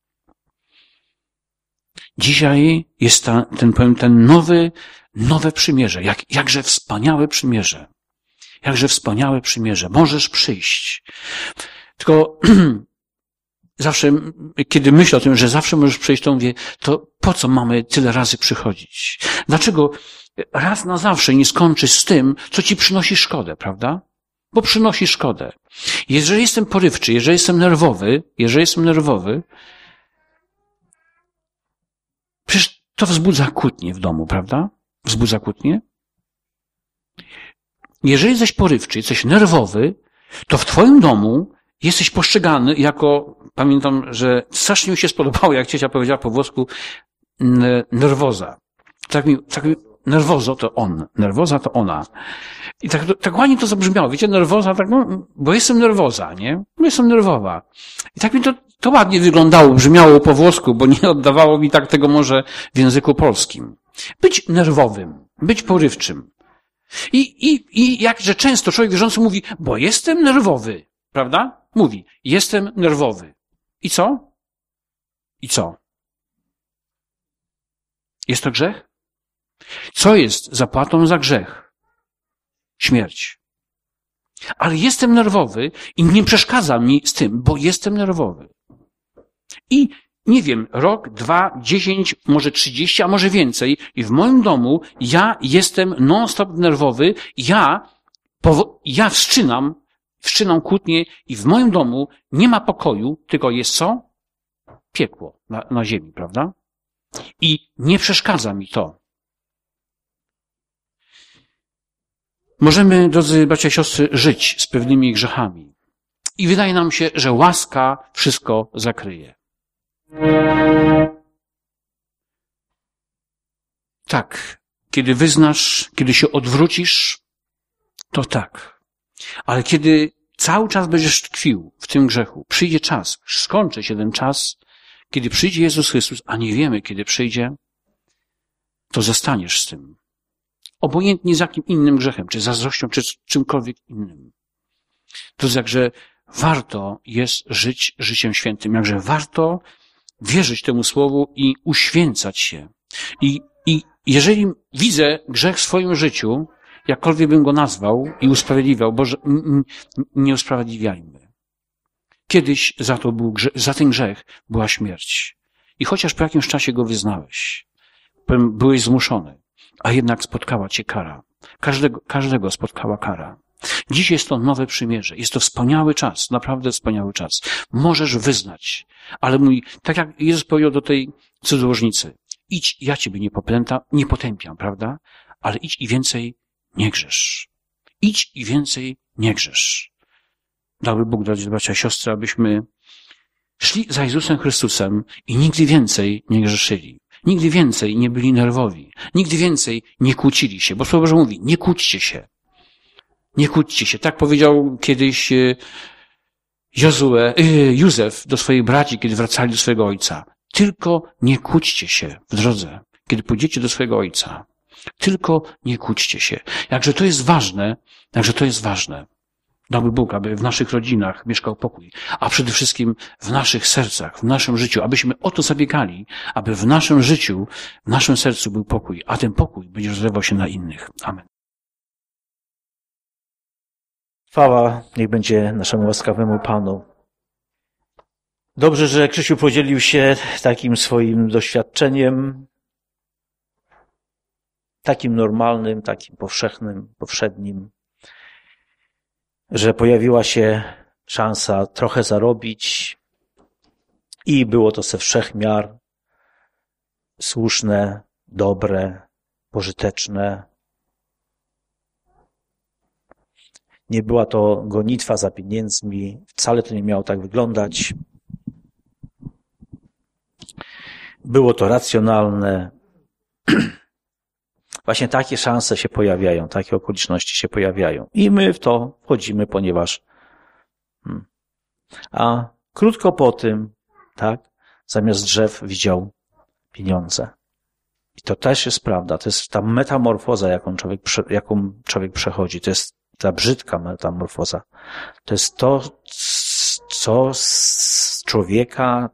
Dzisiaj jest ten nowe przymierze. Jakże wspaniałe przymierze. Jakże wspaniałe przymierze. Możesz przyjść. Tylko zawsze, kiedy myślę o tym, że zawsze możesz przyjść, to mówię, to po co mamy tyle razy przychodzić? Dlaczego raz na zawsze nie skończysz z tym, co ci przynosi szkodę, prawda? Bo przynosi szkodę. Jeżeli jestem porywczy, jeżeli jestem nerwowy, przecież to wzbudza kłótnię w domu, prawda? Wzbudza kłótnię? Jeżeli jesteś porywczy, jesteś nerwowy, to w twoim domu jesteś postrzegany jako, pamiętam, że strasznie mi się spodobało, jak ciocia powiedziała po włosku, nerwoza. Tak mi nerwozo to on, nerwoza to ona. I tak ładnie to zabrzmiało. Wiecie, nerwoza, tak, no, bo jestem nerwoza, nie? Bo jestem nerwowa. I tak mi to ładnie wyglądało, brzmiało po włosku, bo nie oddawało mi tak tego może w języku polskim. Być nerwowym, być porywczym. I jakże często człowiek wierzący mówi, bo jestem nerwowy, prawda? Mówi, jestem nerwowy. I co? I co? Jest to grzech? Co jest zapłatą za grzech? Śmierć. Ale jestem nerwowy i nie przeszkadza mi z tym, bo jestem nerwowy. I nie wiem, rok, 2, 10, może 30, a może więcej. I w moim domu ja jestem non-stop nerwowy. Ja wszczynam kłótnię i w moim domu nie ma pokoju, tylko jest co? Piekło na ziemi, prawda? I nie przeszkadza mi to. Możemy, drodzy bracia i siostry, żyć z pewnymi grzechami. I wydaje nam się, że łaska wszystko zakryje. Tak, kiedy wyznasz, kiedy się odwrócisz, to tak. Ale kiedy cały czas będziesz tkwił w tym grzechu, przyjdzie czas, skończy się ten czas, kiedy przyjdzie Jezus Chrystus, a nie wiemy, kiedy przyjdzie, to zostaniesz z tym. Obojętnie z jakim innym grzechem, czy zazdrością, czy czymkolwiek innym. To jakże warto jest żyć życiem świętym, jakże warto wierzyć temu słowu i uświęcać się. I jeżeli widzę grzech w swoim życiu, jakkolwiek bym go nazwał i usprawiedliwiał, Boże, nie usprawiedliwiajmy. Kiedyś za ten grzech była śmierć. I chociaż po jakimś czasie go wyznałeś, byłeś zmuszony, a jednak spotkała cię kara. Każdego spotkała kara. Dziś jest to nowe przymierze. Jest to wspaniały czas, naprawdę wspaniały czas. Możesz wyznać, ale tak jak Jezus powiedział do tej cudzołożnicy, idź, ja ciebie nie potępiam, prawda? Ale idź i więcej nie grzesz. Idź i więcej nie grzesz. Dałby Bóg, drodzy bracia i siostry, abyśmy szli za Jezusem Chrystusem i nigdy więcej nie grzeszyli. Nigdy więcej nie byli nerwowi. Nigdy więcej nie kłócili się. Bo Słowo Boże mówi, nie kłóćcie się. Nie kłóćcie się. Tak powiedział kiedyś Józef do swoich braci, kiedy wracali do swojego ojca. Tylko nie kłóćcie się w drodze, kiedy pójdziecie do swojego ojca. Tylko nie kłóćcie się. Jakże to jest ważne. Dałby Bóg, aby w naszych rodzinach mieszkał pokój, a przede wszystkim w naszych sercach, w naszym życiu, abyśmy o to zabiegali, aby w naszym życiu, w naszym sercu był pokój, a ten pokój będzie rozlewał się na innych. Amen. Chwała niech będzie naszemu łaskawemu Panu. Dobrze, że Krzysiu podzielił się takim swoim doświadczeniem, takim normalnym, takim powszednim, że pojawiła się szansa trochę zarobić i było to ze wszech miar słuszne, dobre, pożyteczne. Nie była to gonitwa za pieniędzmi, wcale to nie miało tak wyglądać. Było to racjonalne. Właśnie takie szanse się pojawiają, takie okoliczności się pojawiają. I my w to wchodzimy, ponieważ... A krótko po tym, tak, zamiast drzew widział pieniądze. I to też jest prawda. To jest ta metamorfoza, jaką człowiek przechodzi. To jest ta brzydka metamorfoza. To jest to, co z człowieka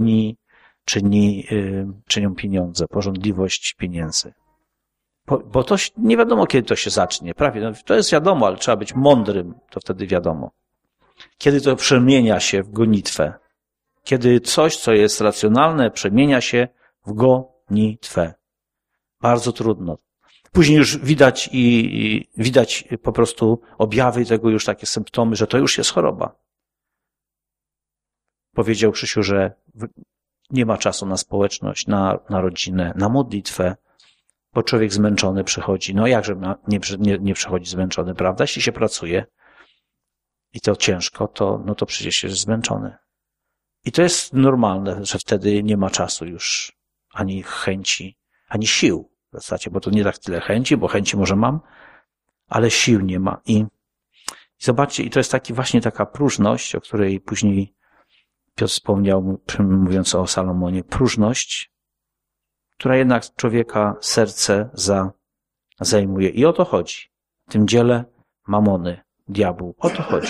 czynią pieniądze, pożądliwość pieniędzy. Bo to nie wiadomo, kiedy to się zacznie. Prawie, to jest wiadomo, ale trzeba być mądrym, to wtedy wiadomo. Kiedy to przemienia się w gonitwę. Kiedy coś, co jest racjonalne, przemienia się w gonitwę. Bardzo trudno. Później już widać po prostu objawy tego, już takie symptomy, że to już jest choroba. Powiedział Krzysiu, że nie ma czasu na społeczność, na rodzinę, na modlitwę, bo człowiek zmęczony przychodzi. No jakże nie przychodzi zmęczony, prawda? Jeśli się pracuje i to ciężko, to przecież jest zmęczony. I to jest normalne, że wtedy nie ma czasu już, ani chęci, ani sił w zasadzie, bo to nie tak tyle chęci, bo chęci może mam, ale sił nie ma. I zobaczcie, i to jest właśnie taka próżność, o której później Piotr wspomniał, mówiąc o Salomonie, próżność, która jednak człowieka serce zajmuje. I o to chodzi. W tym dziele mamony, diabłu. O to chodzi.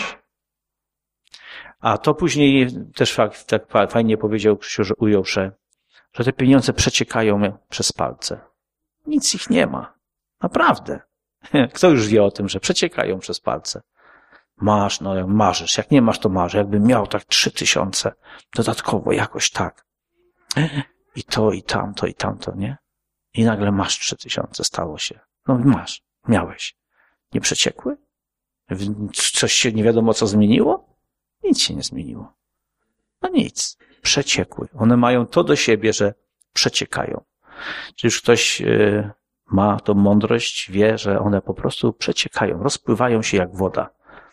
A to później też tak fajnie powiedział Krzysiu, że ujął, że te pieniądze przeciekają przez palce. Nic ich nie ma. Naprawdę. Kto już wie o tym, że przeciekają przez palce? Masz, jak marzysz. Jak nie masz, to marzę. Jakbym miał tak 3000 dodatkowo, jakoś tak. I to, i tamto, nie? I nagle masz 3000, stało się. No masz, miałeś. Nie przeciekły? Coś się nie wiadomo co zmieniło? Nic się nie zmieniło. No nic. Przeciekły. One mają to do siebie, że przeciekają. Czy już ktoś ma tą mądrość, wie, że one po prostu przeciekają, rozpływają się jak woda.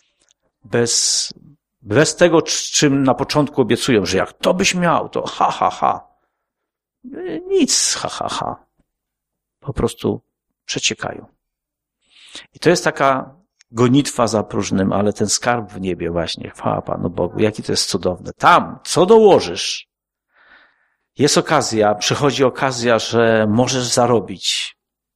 Bez tego, czym na początku obiecują, że jak to byś miał, to ha, ha, ha. Nic, ha, ha, ha. Po prostu przeciekają. I to jest taka gonitwa za próżnym, ale ten skarb w niebie właśnie, chwała Panu Bogu, jaki to jest cudowne. Tam, co dołożysz, jest okazja, przychodzi okazja, że możesz zarobić.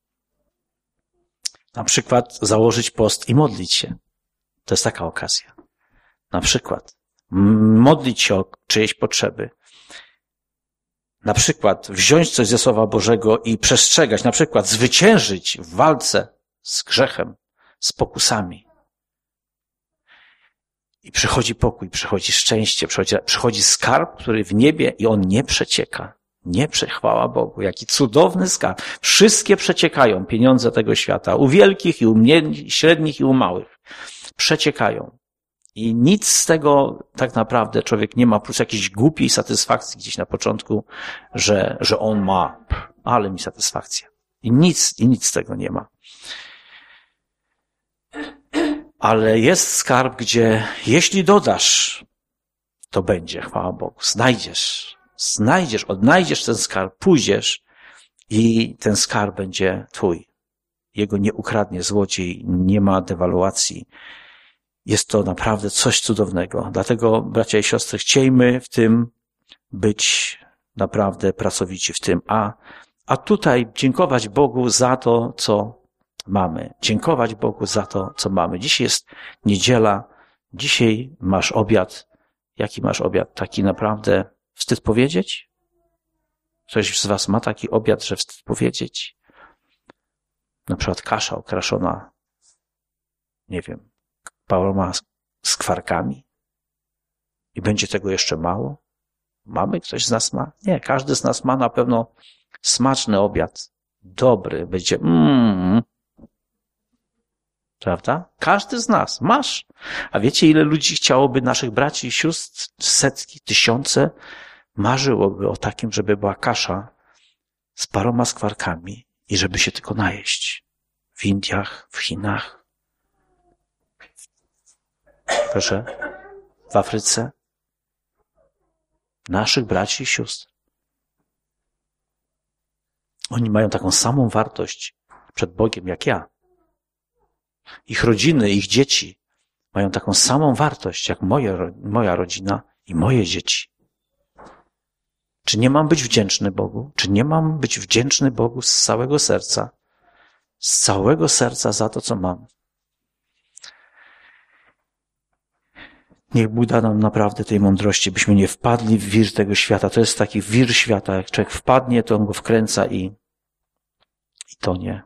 Na przykład założyć post i modlić się. To jest taka okazja. Na przykład modlić się o czyjeś potrzeby. Na przykład wziąć coś ze Słowa Bożego i przestrzegać. Na przykład zwyciężyć w walce z grzechem, z pokusami. I przychodzi pokój, przychodzi szczęście, przychodzi skarb, który w niebie i on nie przecieka. Chwała Bogu, jaki cudowny skarb. Wszystkie przeciekają pieniądze tego świata. U wielkich i u średnich i u małych. Przeciekają. I nic z tego tak naprawdę człowiek nie ma, plus jakiejś głupiej satysfakcji gdzieś na początku, że on ma, ale mi satysfakcja. I nic z tego nie ma. Ale jest skarb, gdzie jeśli dodasz, to będzie, chwała Bogu. Odnajdziesz ten skarb, pójdziesz i ten skarb będzie twój. Jego nie ukradnie złodziej, nie ma dewaluacji. Jest to naprawdę coś cudownego. Dlatego, bracia i siostry, chciejmy w tym być naprawdę pracowici w tym. A tutaj dziękować Bogu za to, co mamy. Dziękować Bogu za to, co mamy. Dzisiaj jest niedziela. Dzisiaj masz obiad. Jaki masz obiad? Taki naprawdę wstyd powiedzieć? Ktoś z was ma taki obiad, że wstyd powiedzieć? Na przykład kasza okraszona, nie wiem, paroma skwarkami. I będzie tego jeszcze mało? Mamy? Ktoś z nas ma? Nie, każdy z nas ma na pewno smaczny obiad. Dobry. Będzie Prawda? Każdy z nas. Masz. A wiecie, ile ludzi chciałoby, naszych braci i sióstr, setki, tysiące, marzyłoby o takim, żeby była kasza z paroma skwarkami i żeby się tylko najeść. W Indiach, w Chinach. Proszę. W Afryce. Naszych braci i sióstr. Oni mają taką samą wartość przed Bogiem jak ja. Ich rodziny, ich dzieci mają taką samą wartość jak moja rodzina i moje dzieci. Czy nie mam być wdzięczny Bogu? Czy nie mam być wdzięczny Bogu z całego serca? Z całego serca za to, co mam. Niech Bóg da nam naprawdę tej mądrości, byśmy nie wpadli w wir tego świata. To jest taki wir świata. Jak człowiek wpadnie, to on go wkręca i tonie.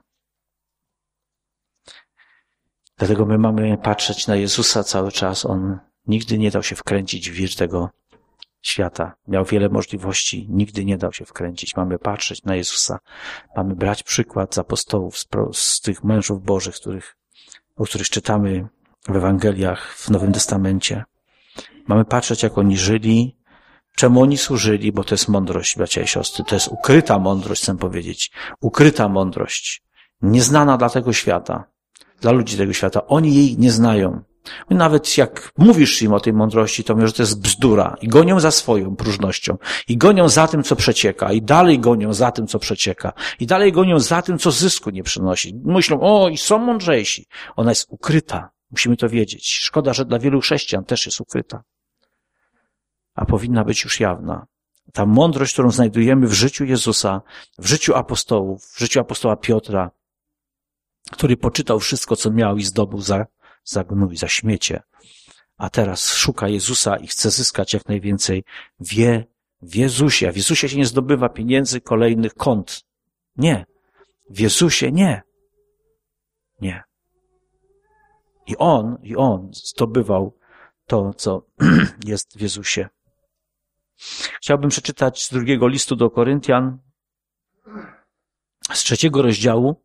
Dlatego my mamy patrzeć na Jezusa cały czas. On nigdy nie dał się wkręcić w wir tego świata. Miał wiele możliwości, nigdy nie dał się wkręcić. Mamy patrzeć na Jezusa. Mamy brać przykład z apostołów, z tych mężów bożych, o których czytamy w Ewangeliach, w Nowym Testamencie. Mamy patrzeć, jak oni żyli, czemu oni służyli, bo to jest mądrość, bracia i siostry. To jest ukryta mądrość, chcę powiedzieć. Ukryta mądrość. Nieznana dla tego świata. Dla ludzi tego świata. Oni jej nie znają. Nawet jak mówisz im o tej mądrości, to mówią, że to jest bzdura. I gonią za swoją próżnością. I gonią za tym, co przecieka. I dalej gonią za tym, co przecieka. I dalej gonią za tym, co zysku nie przynosi. Myślą, i są mądrzejsi. Ona jest ukryta. Musimy to wiedzieć. Szkoda, że dla wielu chrześcijan też jest ukryta. A powinna być już jawna. Ta mądrość, którą znajdujemy w życiu Jezusa, w życiu apostołów, w życiu apostoła Piotra, który poczytał wszystko, co miał i zdobył za gnój, za śmiecie. A teraz szuka Jezusa i chce zyskać jak najwięcej. Wie w Jezusie. W Jezusie się nie zdobywa pieniędzy, kolejnych kont. Nie. W Jezusie nie. Nie. I on zdobywał to, co jest w Jezusie. Chciałbym przeczytać z 2 listu do Koryntian, z 3 rozdziału.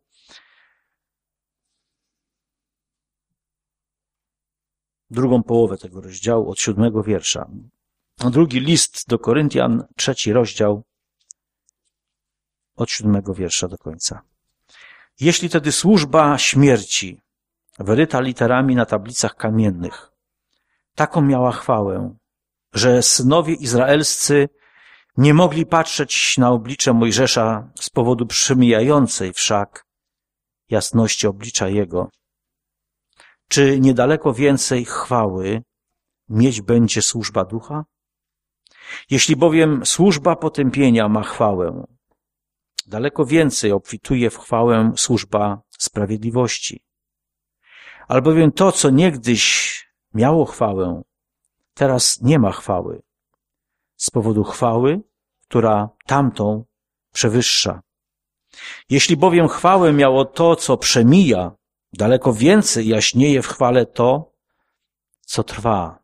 Drugą połowę tego rozdziału, od 7 wiersza. 2 list do Koryntian, 3 rozdział, od 7 wiersza do końca. Jeśli tedy służba śmierci, wyryta literami na tablicach kamiennych, taką miała chwałę, że synowie izraelscy nie mogli patrzeć na oblicze Mojżesza z powodu przemijającej wszak jasności oblicza jego, czy niedaleko więcej chwały mieć będzie służba ducha? Jeśli bowiem służba potępienia ma chwałę, daleko więcej obfituje w chwałę służba sprawiedliwości. Albowiem to, co niegdyś miało chwałę, teraz nie ma chwały, z powodu chwały, która tamtą przewyższa. Jeśli bowiem chwałę miało to, co przemija, daleko więcej jaśnieje w chwale to, co trwa.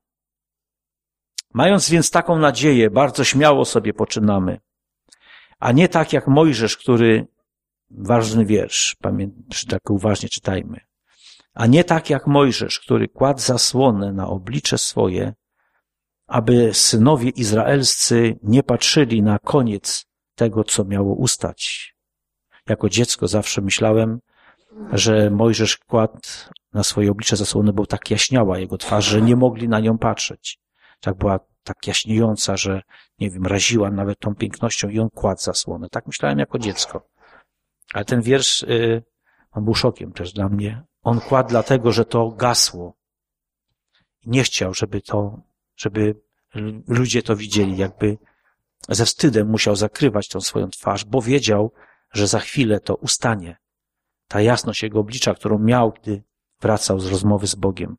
Mając więc taką nadzieję, bardzo śmiało sobie poczynamy, a nie tak jak Mojżesz, który, ważny wiersz, tak uważnie czytajmy, a nie tak jak Mojżesz, który kładł zasłonę na oblicze swoje, aby synowie izraelscy nie patrzyli na koniec tego, co miało ustać. Jako dziecko zawsze myślałem, że Mojżesz kładł na swoje oblicze zasłonę, bo tak jaśniała jego twarz, że nie mogli na nią patrzeć. Tak była tak jaśniejąca, że, nie wiem, raziła nawet tą pięknością i on kładł zasłonę. Tak myślałem jako dziecko. Ale ten wiersz, on był szokiem też dla mnie. On kładł dlatego, że to gasło. Nie chciał, żeby ludzie to widzieli, jakby ze wstydem musiał zakrywać tą swoją twarz, bo wiedział, że za chwilę to ustanie. Ta jasność jego oblicza, którą miał, gdy wracał z rozmowy z Bogiem.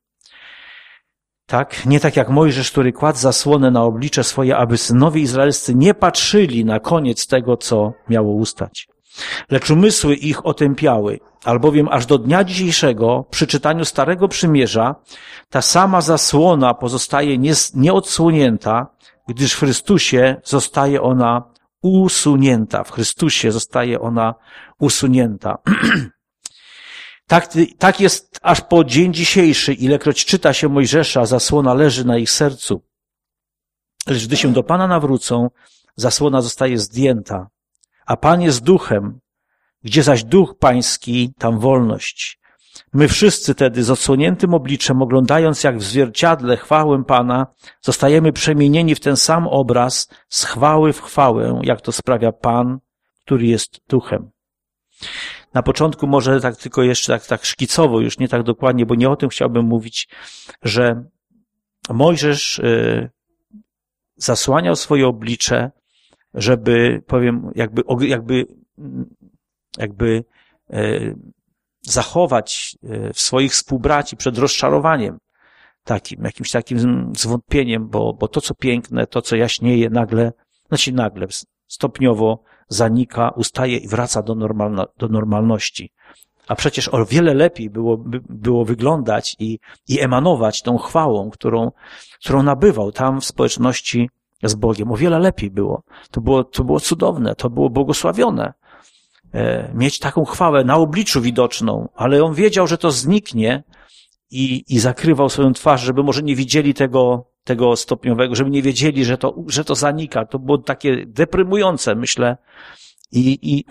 Tak? Nie tak jak Mojżesz, który kładł zasłonę na oblicze swoje, aby synowie izraelscy nie patrzyli na koniec tego, co miało ustać. Lecz umysły ich otępiały, albowiem aż do dnia dzisiejszego, przy czytaniu Starego Przymierza, ta sama zasłona pozostaje nieodsłonięta, gdyż w Chrystusie zostaje ona usunięta. W Chrystusie zostaje ona usunięta. Tak jest aż po dzień dzisiejszy, ilekroć czyta się Mojżesza, zasłona leży na ich sercu. Lecz gdy się do Pana nawrócą, zasłona zostaje zdjęta. A Pan jest duchem, gdzie zaś duch pański, tam wolność. My wszyscy tedy z odsłoniętym obliczem, oglądając jak w zwierciadle chwałę Pana, zostajemy przemienieni w ten sam obraz z chwały w chwałę, jak to sprawia Pan, który jest duchem. Na początku może tak tylko jeszcze tak szkicowo, już nie tak dokładnie, bo nie o tym chciałbym mówić, że Mojżesz zasłaniał swoje oblicze, żeby, powiem, jakby zachować swoich współbraci przed rozczarowaniem jakimś takim zwątpieniem, bo to, co piękne, to, co jaśnieje, nagle, stopniowo zanika, ustaje i wraca do normalności. A przecież o wiele lepiej było wyglądać i emanować tą chwałą, którą nabywał tam w społeczności z Bogiem. O wiele lepiej było. To było cudowne, to było błogosławione. Mieć taką chwałę na obliczu widoczną, ale on wiedział, że to zniknie i zakrywał swoją twarz, żeby może nie widzieli tego stopniowego, żeby nie wiedzieli, że to zanika. To było takie deprymujące, myślę. I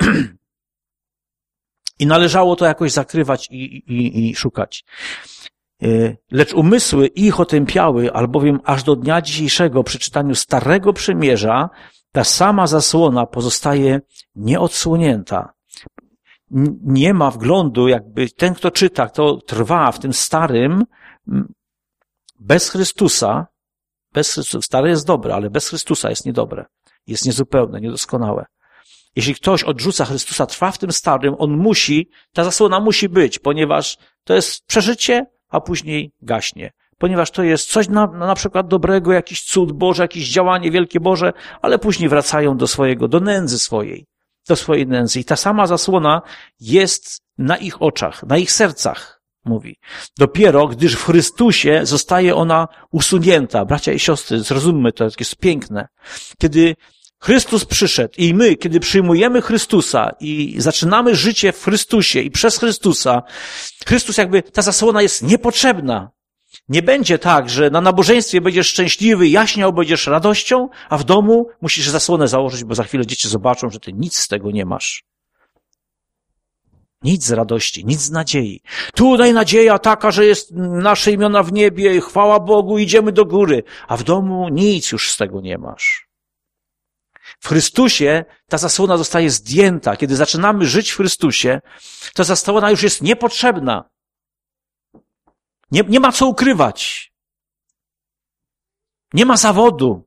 należało to jakoś zakrywać i szukać. Lecz umysły ich otępiały, albowiem aż do dnia dzisiejszego przy czytaniu Starego Przymierza ta sama zasłona pozostaje nieodsłonięta. Nie ma wglądu, jakby ten, kto czyta, kto trwa w tym starym, bez Chrystusa, stare jest dobre, ale bez Chrystusa jest niedobre, jest niezupełne, niedoskonałe. Jeśli ktoś odrzuca Chrystusa, trwa w tym starym, ta zasłona musi być, ponieważ to jest przeżycie, a później gaśnie. Ponieważ to jest coś na przykład dobrego, jakiś cud Boży, jakieś działanie wielkie Boże, ale później wracają do nędzy swojej, do swojej nędzy. I ta sama zasłona jest na ich oczach, na ich sercach, mówi. Dopiero, gdyż w Chrystusie zostaje ona usunięta. Bracia i siostry, zrozummy to, jest piękne. Kiedy Chrystus przyszedł i my, kiedy przyjmujemy Chrystusa i zaczynamy życie w Chrystusie i przez Chrystusa, Chrystus ta zasłona jest niepotrzebna. Nie będzie tak, że na nabożeństwie będziesz szczęśliwy, jaśniał będziesz radością, a w domu musisz zasłonę założyć, bo za chwilę dzieci zobaczą, że ty nic z tego nie masz. Nic z radości, nic z nadziei. Tutaj nadzieja taka, że jest nasze imiona w niebie, chwała Bogu, idziemy do góry. A w domu nic już z tego nie masz. W Chrystusie ta zasłona zostaje zdjęta. Kiedy zaczynamy żyć w Chrystusie, ta zasłona już jest niepotrzebna. Nie ma co ukrywać. Nie ma zawodu.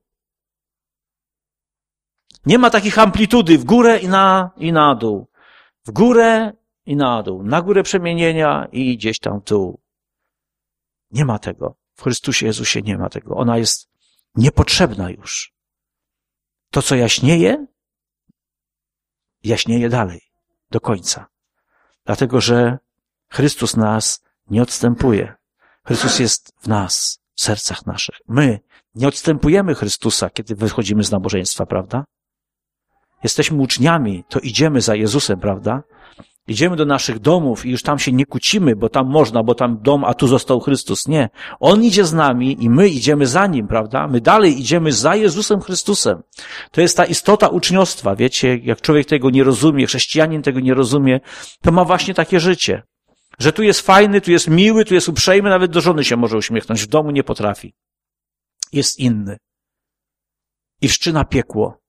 Nie ma takich amplitudy w górę i na dół. W górę i na dół. Na górę przemienienia i gdzieś tam w dół. Nie ma tego. W Chrystusie Jezusie nie ma tego. Ona jest niepotrzebna już. To, co jaśnieje, jaśnieje dalej. Do końca. Dlatego, że Chrystus nas nie odstępuje. Chrystus jest w nas, w sercach naszych. My nie odstępujemy Chrystusa, kiedy wychodzimy z nabożeństwa, prawda? Jesteśmy uczniami, to idziemy za Jezusem, prawda? Idziemy do naszych domów i już tam się nie kłócimy, bo tam można, bo tam dom, a tu został Chrystus. Nie. On idzie z nami i my idziemy za Nim, prawda? My dalej idziemy za Jezusem Chrystusem. To jest ta istota uczniostwa. Wiecie, jak człowiek tego nie rozumie, chrześcijanin tego nie rozumie, to ma właśnie takie życie. Że tu jest fajny, tu jest miły, tu jest uprzejmy, nawet do żony się może uśmiechnąć. W domu nie potrafi. Jest inny. I wszczyna piekło.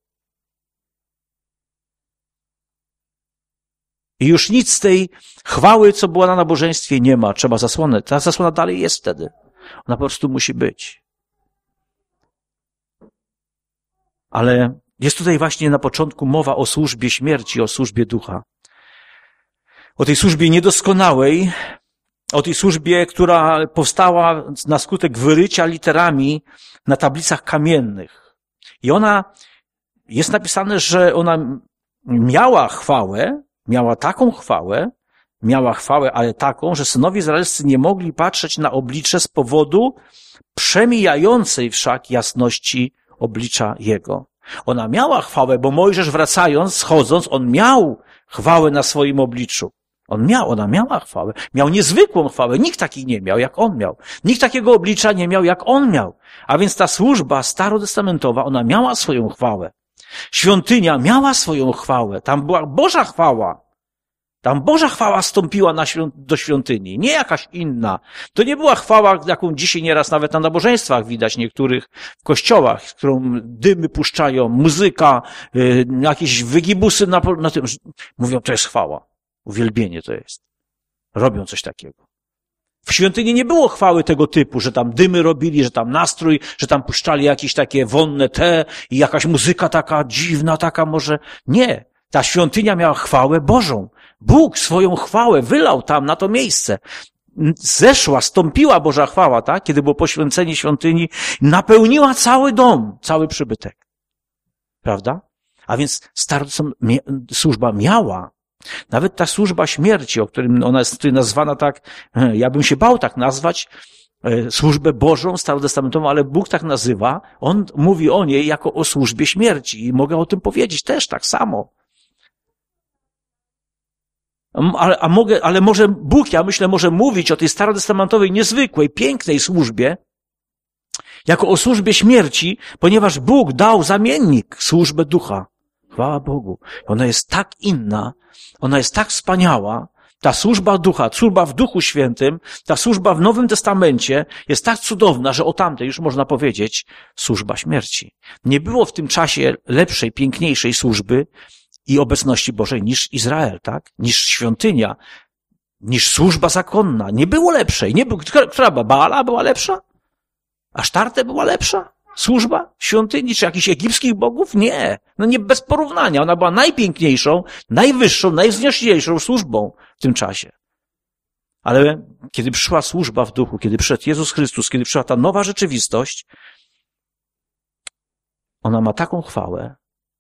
I już nic z tej chwały, co była na nabożeństwie, nie ma. Trzeba zasłonę. Ta zasłona dalej jest wtedy. Ona po prostu musi być. Ale jest tutaj właśnie na początku mowa o służbie śmierci, o służbie ducha. O tej służbie niedoskonałej, o tej służbie, która powstała na skutek wyrycia literami na tablicach kamiennych. I ona, jest napisane, że ona miała chwałę, miała chwałę, ale taką, że synowie izraelscy nie mogli patrzeć na oblicze z powodu przemijającej wszak jasności oblicza Jego. Ona miała chwałę, bo Mojżesz wracając, schodząc, on miał chwałę na swoim obliczu. Ona miała chwałę. Miał niezwykłą chwałę. Nikt takiej nie miał, jak on miał. Nikt takiego oblicza nie miał, jak on miał. A więc ta służba starotestamentowa, ona miała swoją chwałę. Świątynia miała swoją chwałę. Tam była Boża chwała. Tam Boża chwała stąpiła do świątyni, nie jakaś inna. To nie była chwała, jaką dzisiaj nieraz nawet na nabożeństwach widać niektórych w kościołach, z którą dymy puszczają, muzyka, jakieś wygibusy na tym. Mówią, to jest chwała. Uwielbienie to jest. Robią coś takiego. W świątyni nie było chwały tego typu, że tam dymy robili, że tam nastrój, że tam puszczali jakieś takie wonne i jakaś muzyka taka dziwna, taka może. Nie. Ta świątynia miała chwałę Bożą. Bóg swoją chwałę wylał tam na to miejsce. Stąpiła Boża chwała, tak? Kiedy było poświęcenie świątyni, napełniła cały dom, cały przybytek. Prawda? A więc służba miała. Nawet ta służba śmierci, o którym ona jest tutaj nazwana tak, ja bym się bał tak nazwać, służbę Bożą, starotestamentową, ale Bóg tak nazywa, on mówi o niej jako o służbie śmierci i mogę o tym powiedzieć też tak samo. Ale może Bóg, ja myślę, może mówić o tej starotestamentowej, niezwykłej, pięknej służbie, jako o służbie śmierci, ponieważ Bóg dał zamiennik, służbę ducha. Chwała Bogu. Ona jest tak inna, ona jest tak wspaniała, ta służba ducha, służba w Duchu Świętym, ta służba w Nowym Testamencie jest tak cudowna, że o tamtej już można powiedzieć służba śmierci. Nie było w tym czasie lepszej, piękniejszej służby i obecności Bożej niż Izrael, tak? Niż świątynia, niż służba zakonna. Nie było lepszej. Która Baala była lepsza? Asztarte była lepsza? Służba świątyni czy jakichś egipskich bogów? Nie. No nie, bez porównania. Ona była najpiękniejszą, najwyższą, najwznioślejszą służbą w tym czasie. Ale kiedy przyszła służba w duchu, kiedy przyszedł Jezus Chrystus, kiedy przyszła ta nowa rzeczywistość, ona ma taką chwałę.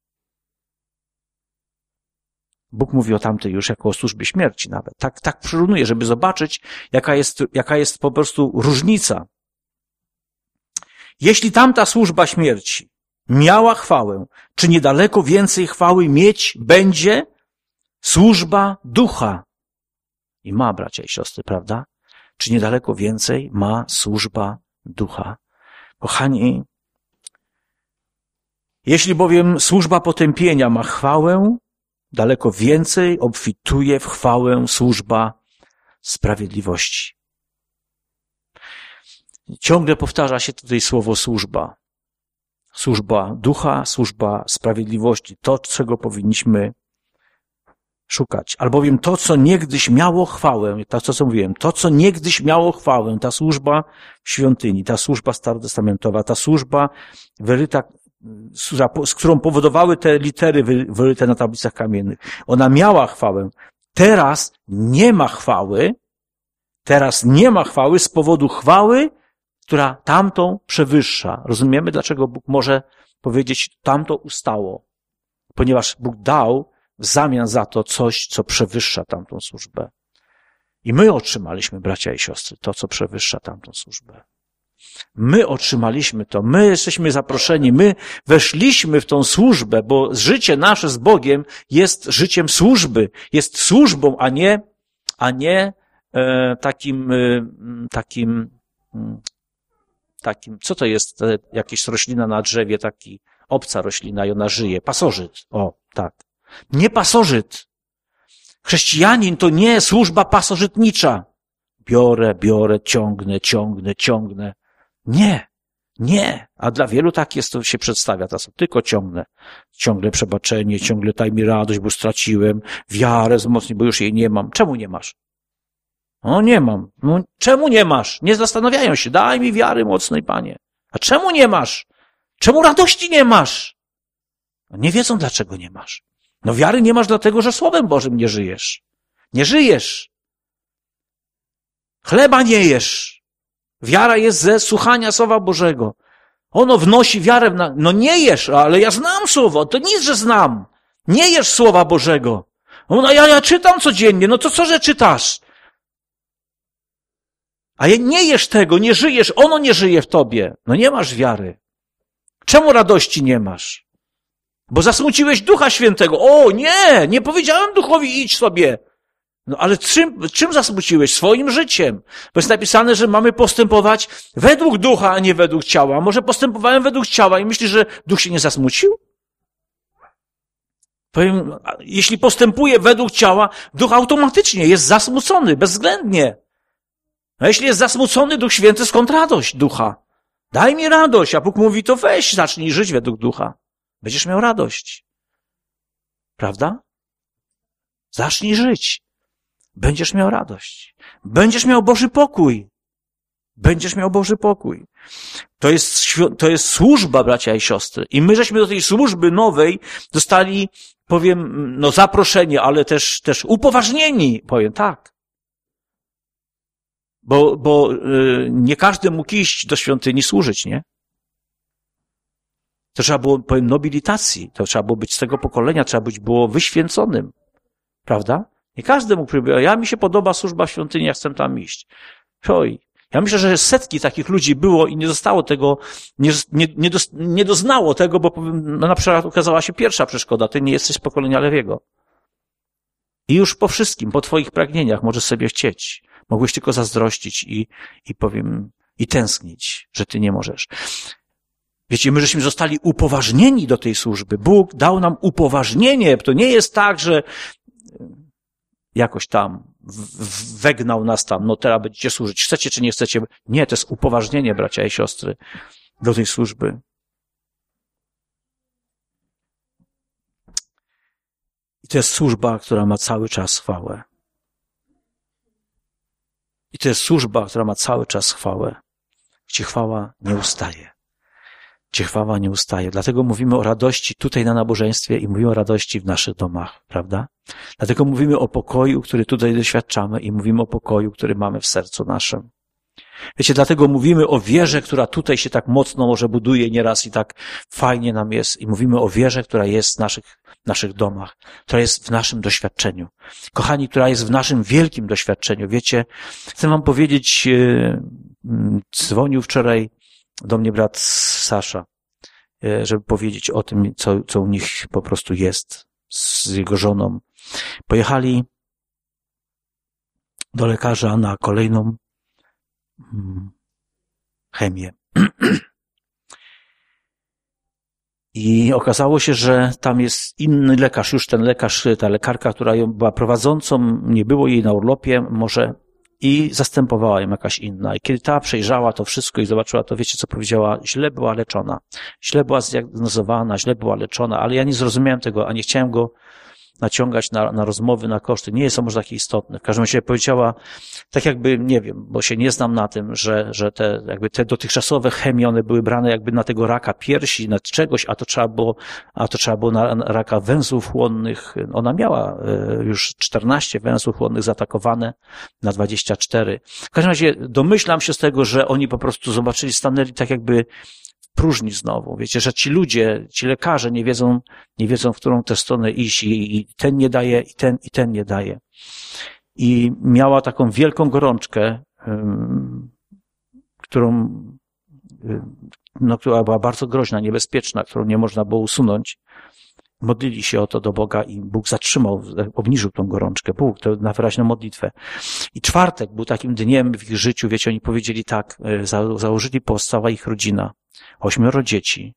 Bóg mówi o tamtej już jako o służbie śmierci nawet. Tak przyrównuje, żeby zobaczyć, jaka jest po prostu różnica. Jeśli tamta służba śmierci miała chwałę, czy niedaleko więcej chwały mieć będzie służba ducha? I ma, bracia i siostry, prawda? Czy niedaleko więcej ma służba ducha? Kochani, jeśli bowiem służba potępienia ma chwałę, Daleko więcej obfituje w chwałę służba sprawiedliwości. Ciągle powtarza się tutaj słowo służba. Służba ducha, służba sprawiedliwości. To, czego powinniśmy szukać. Albowiem to, co niegdyś miało chwałę, to, co mówiłem, to, co niegdyś miało chwałę, ta służba świątyni, ta służba starotestamentowa, ta służba wyryta, z którą powodowały te litery wyryte na tablicach kamiennych. Ona miała chwałę. Teraz nie ma chwały. Teraz nie ma chwały z powodu chwały, która tamtą przewyższa. Rozumiemy, dlaczego Bóg może powiedzieć, tamto ustało? Ponieważ Bóg dał w zamian za to coś, co przewyższa tamtą służbę. I my otrzymaliśmy, bracia i siostry, to, co przewyższa tamtą służbę. My otrzymaliśmy to, my jesteśmy zaproszeni, my weszliśmy w tą służbę, bo życie nasze z Bogiem jest życiem służby, jest służbą, a nie takim, co to jest, jakaś roślina na drzewie, taki obca roślina i ona żyje, pasożyt, o, tak. Nie pasożyt. Chrześcijanin to nie służba pasożytnicza. Biorę, ciągnę. Nie. A dla wielu tak jest, to się przedstawia. To tylko ciągnę. Ciągle przebaczenie, ciągle daj mi radość, bo straciłem. Wiarę wzmocnij, bo już jej nie mam. Czemu nie masz? No nie mam. No, czemu nie masz? Nie zastanawiają się. Daj mi wiary mocnej, Panie. A czemu nie masz? Czemu radości nie masz? No, nie wiedzą, dlaczego nie masz. No wiary nie masz dlatego, że Słowem Bożym nie żyjesz. Nie żyjesz. Chleba nie jesz. Wiara jest ze słuchania Słowa Bożego. Ono wnosi wiarę no nie jesz, ale ja znam Słowo. To nic, że znam. Nie jesz Słowa Bożego. No ja czytam codziennie. No to co, że czytasz? A nie jesz tego, nie żyjesz. Ono nie żyje w tobie. No nie masz wiary. Czemu radości nie masz? Bo zasmuciłeś Ducha Świętego. O, nie powiedziałem Duchowi idź sobie. No ale czym zasmuciłeś? Swoim życiem. Bo jest napisane, że mamy postępować według Ducha, a nie według ciała. A może postępowałem według ciała i myślisz, że Duch się nie zasmucił? Powiem, jeśli postępuje według ciała, Duch automatycznie jest zasmucony, bezwzględnie. A jeśli jest zasmucony Duch Święty, skąd radość Ducha? Daj mi radość, a Bóg mówi, to weź, zacznij żyć według Ducha. Będziesz miał radość. Prawda? Zacznij żyć. Będziesz miał radość. Będziesz miał Boży pokój. Będziesz miał Boży pokój. To jest służba, bracia i siostry. I my żeśmy do tej służby nowej dostali, powiem, zaproszenie, ale też upoważnieni. Powiem tak. Bo nie każdy mógł iść do świątyni służyć, nie? To trzeba było, powiem, nobilitacji. To trzeba było być z tego pokolenia, było wyświęconym. Prawda? Nie każdy mógł przybyć. Ja mi się podoba służba w świątyni, ja chcę tam iść. Oj. Ja myślę, że setki takich ludzi było i nie zostało tego, nie doznało tego, bo na przykład ukazała się pierwsza przeszkoda. Ty nie jesteś z pokolenia Lewiego. I już po wszystkim, po twoich pragnieniach możesz sobie chcieć. Mogłeś tylko zazdrościć i tęsknić, że ty nie możesz. Wiecie, my żeśmy zostali upoważnieni do tej służby. Bóg dał nam upoważnienie. To nie jest tak, że jakoś tam wegnał nas tam, no teraz będziecie służyć. Chcecie czy nie chcecie? Nie, to jest upoważnienie, bracia i siostry, do tej służby. I to jest służba, która ma cały czas chwałę. I to jest służba, która ma cały czas chwałę. Gdzie chwała nie ustaje. Gdzie chwała nie ustaje. Dlatego mówimy o radości tutaj na nabożeństwie i mówimy o radości w naszych domach, prawda? Dlatego mówimy o pokoju, który tutaj doświadczamy i mówimy o pokoju, który mamy w sercu naszym. Wiecie, dlatego mówimy o wierze, która tutaj się tak mocno może buduje nieraz i tak fajnie nam jest. I mówimy o wierze, która jest w naszych domach, która jest w naszym doświadczeniu. Kochani, która jest w naszym wielkim doświadczeniu. Wiecie, chcę wam powiedzieć, dzwonił wczoraj do mnie brat Sasza, żeby powiedzieć o tym, co u nich po prostu jest z jego żoną. Pojechali do lekarza na kolejną chemię. I okazało się, że tam jest inny lekarz, już ten lekarz, ta lekarka, która ją była prowadzącą, nie było jej na urlopie może i zastępowała ją jakaś inna. I kiedy ta przejrzała to wszystko i zobaczyła to, wiecie co powiedziała? Źle była leczona. Źle była zdiagnozowana, źle była leczona, ale ja nie zrozumiałem tego, a nie chciałem go naciągać na rozmowy, na koszty. Nie jest to może takie istotne. W każdym razie powiedziała, tak jakby, nie wiem, bo się nie znam na tym, że te dotychczasowe chemie, one były brane jakby na tego raka piersi, na czegoś, a to trzeba było na raka węzłów chłonnych. Ona miała już 14 węzłów chłonnych zaatakowane na 24. W każdym razie domyślam się z tego, że oni po prostu zobaczyli, stanęli tak jakby próżni znowu. Wiecie, że ci ludzie, ci lekarze nie wiedzą, w którą tę stronę iść i ten nie daje, i ten nie daje. I miała taką wielką gorączkę, która była bardzo groźna, niebezpieczna, którą nie można było usunąć. Modlili się o to do Boga i Bóg obniżył tą gorączkę. Bóg, to na wyraźną modlitwę. I czwartek był takim dniem w ich życiu, wiecie, oni powiedzieli tak, założyli post, cała ich rodzina, 8 dzieci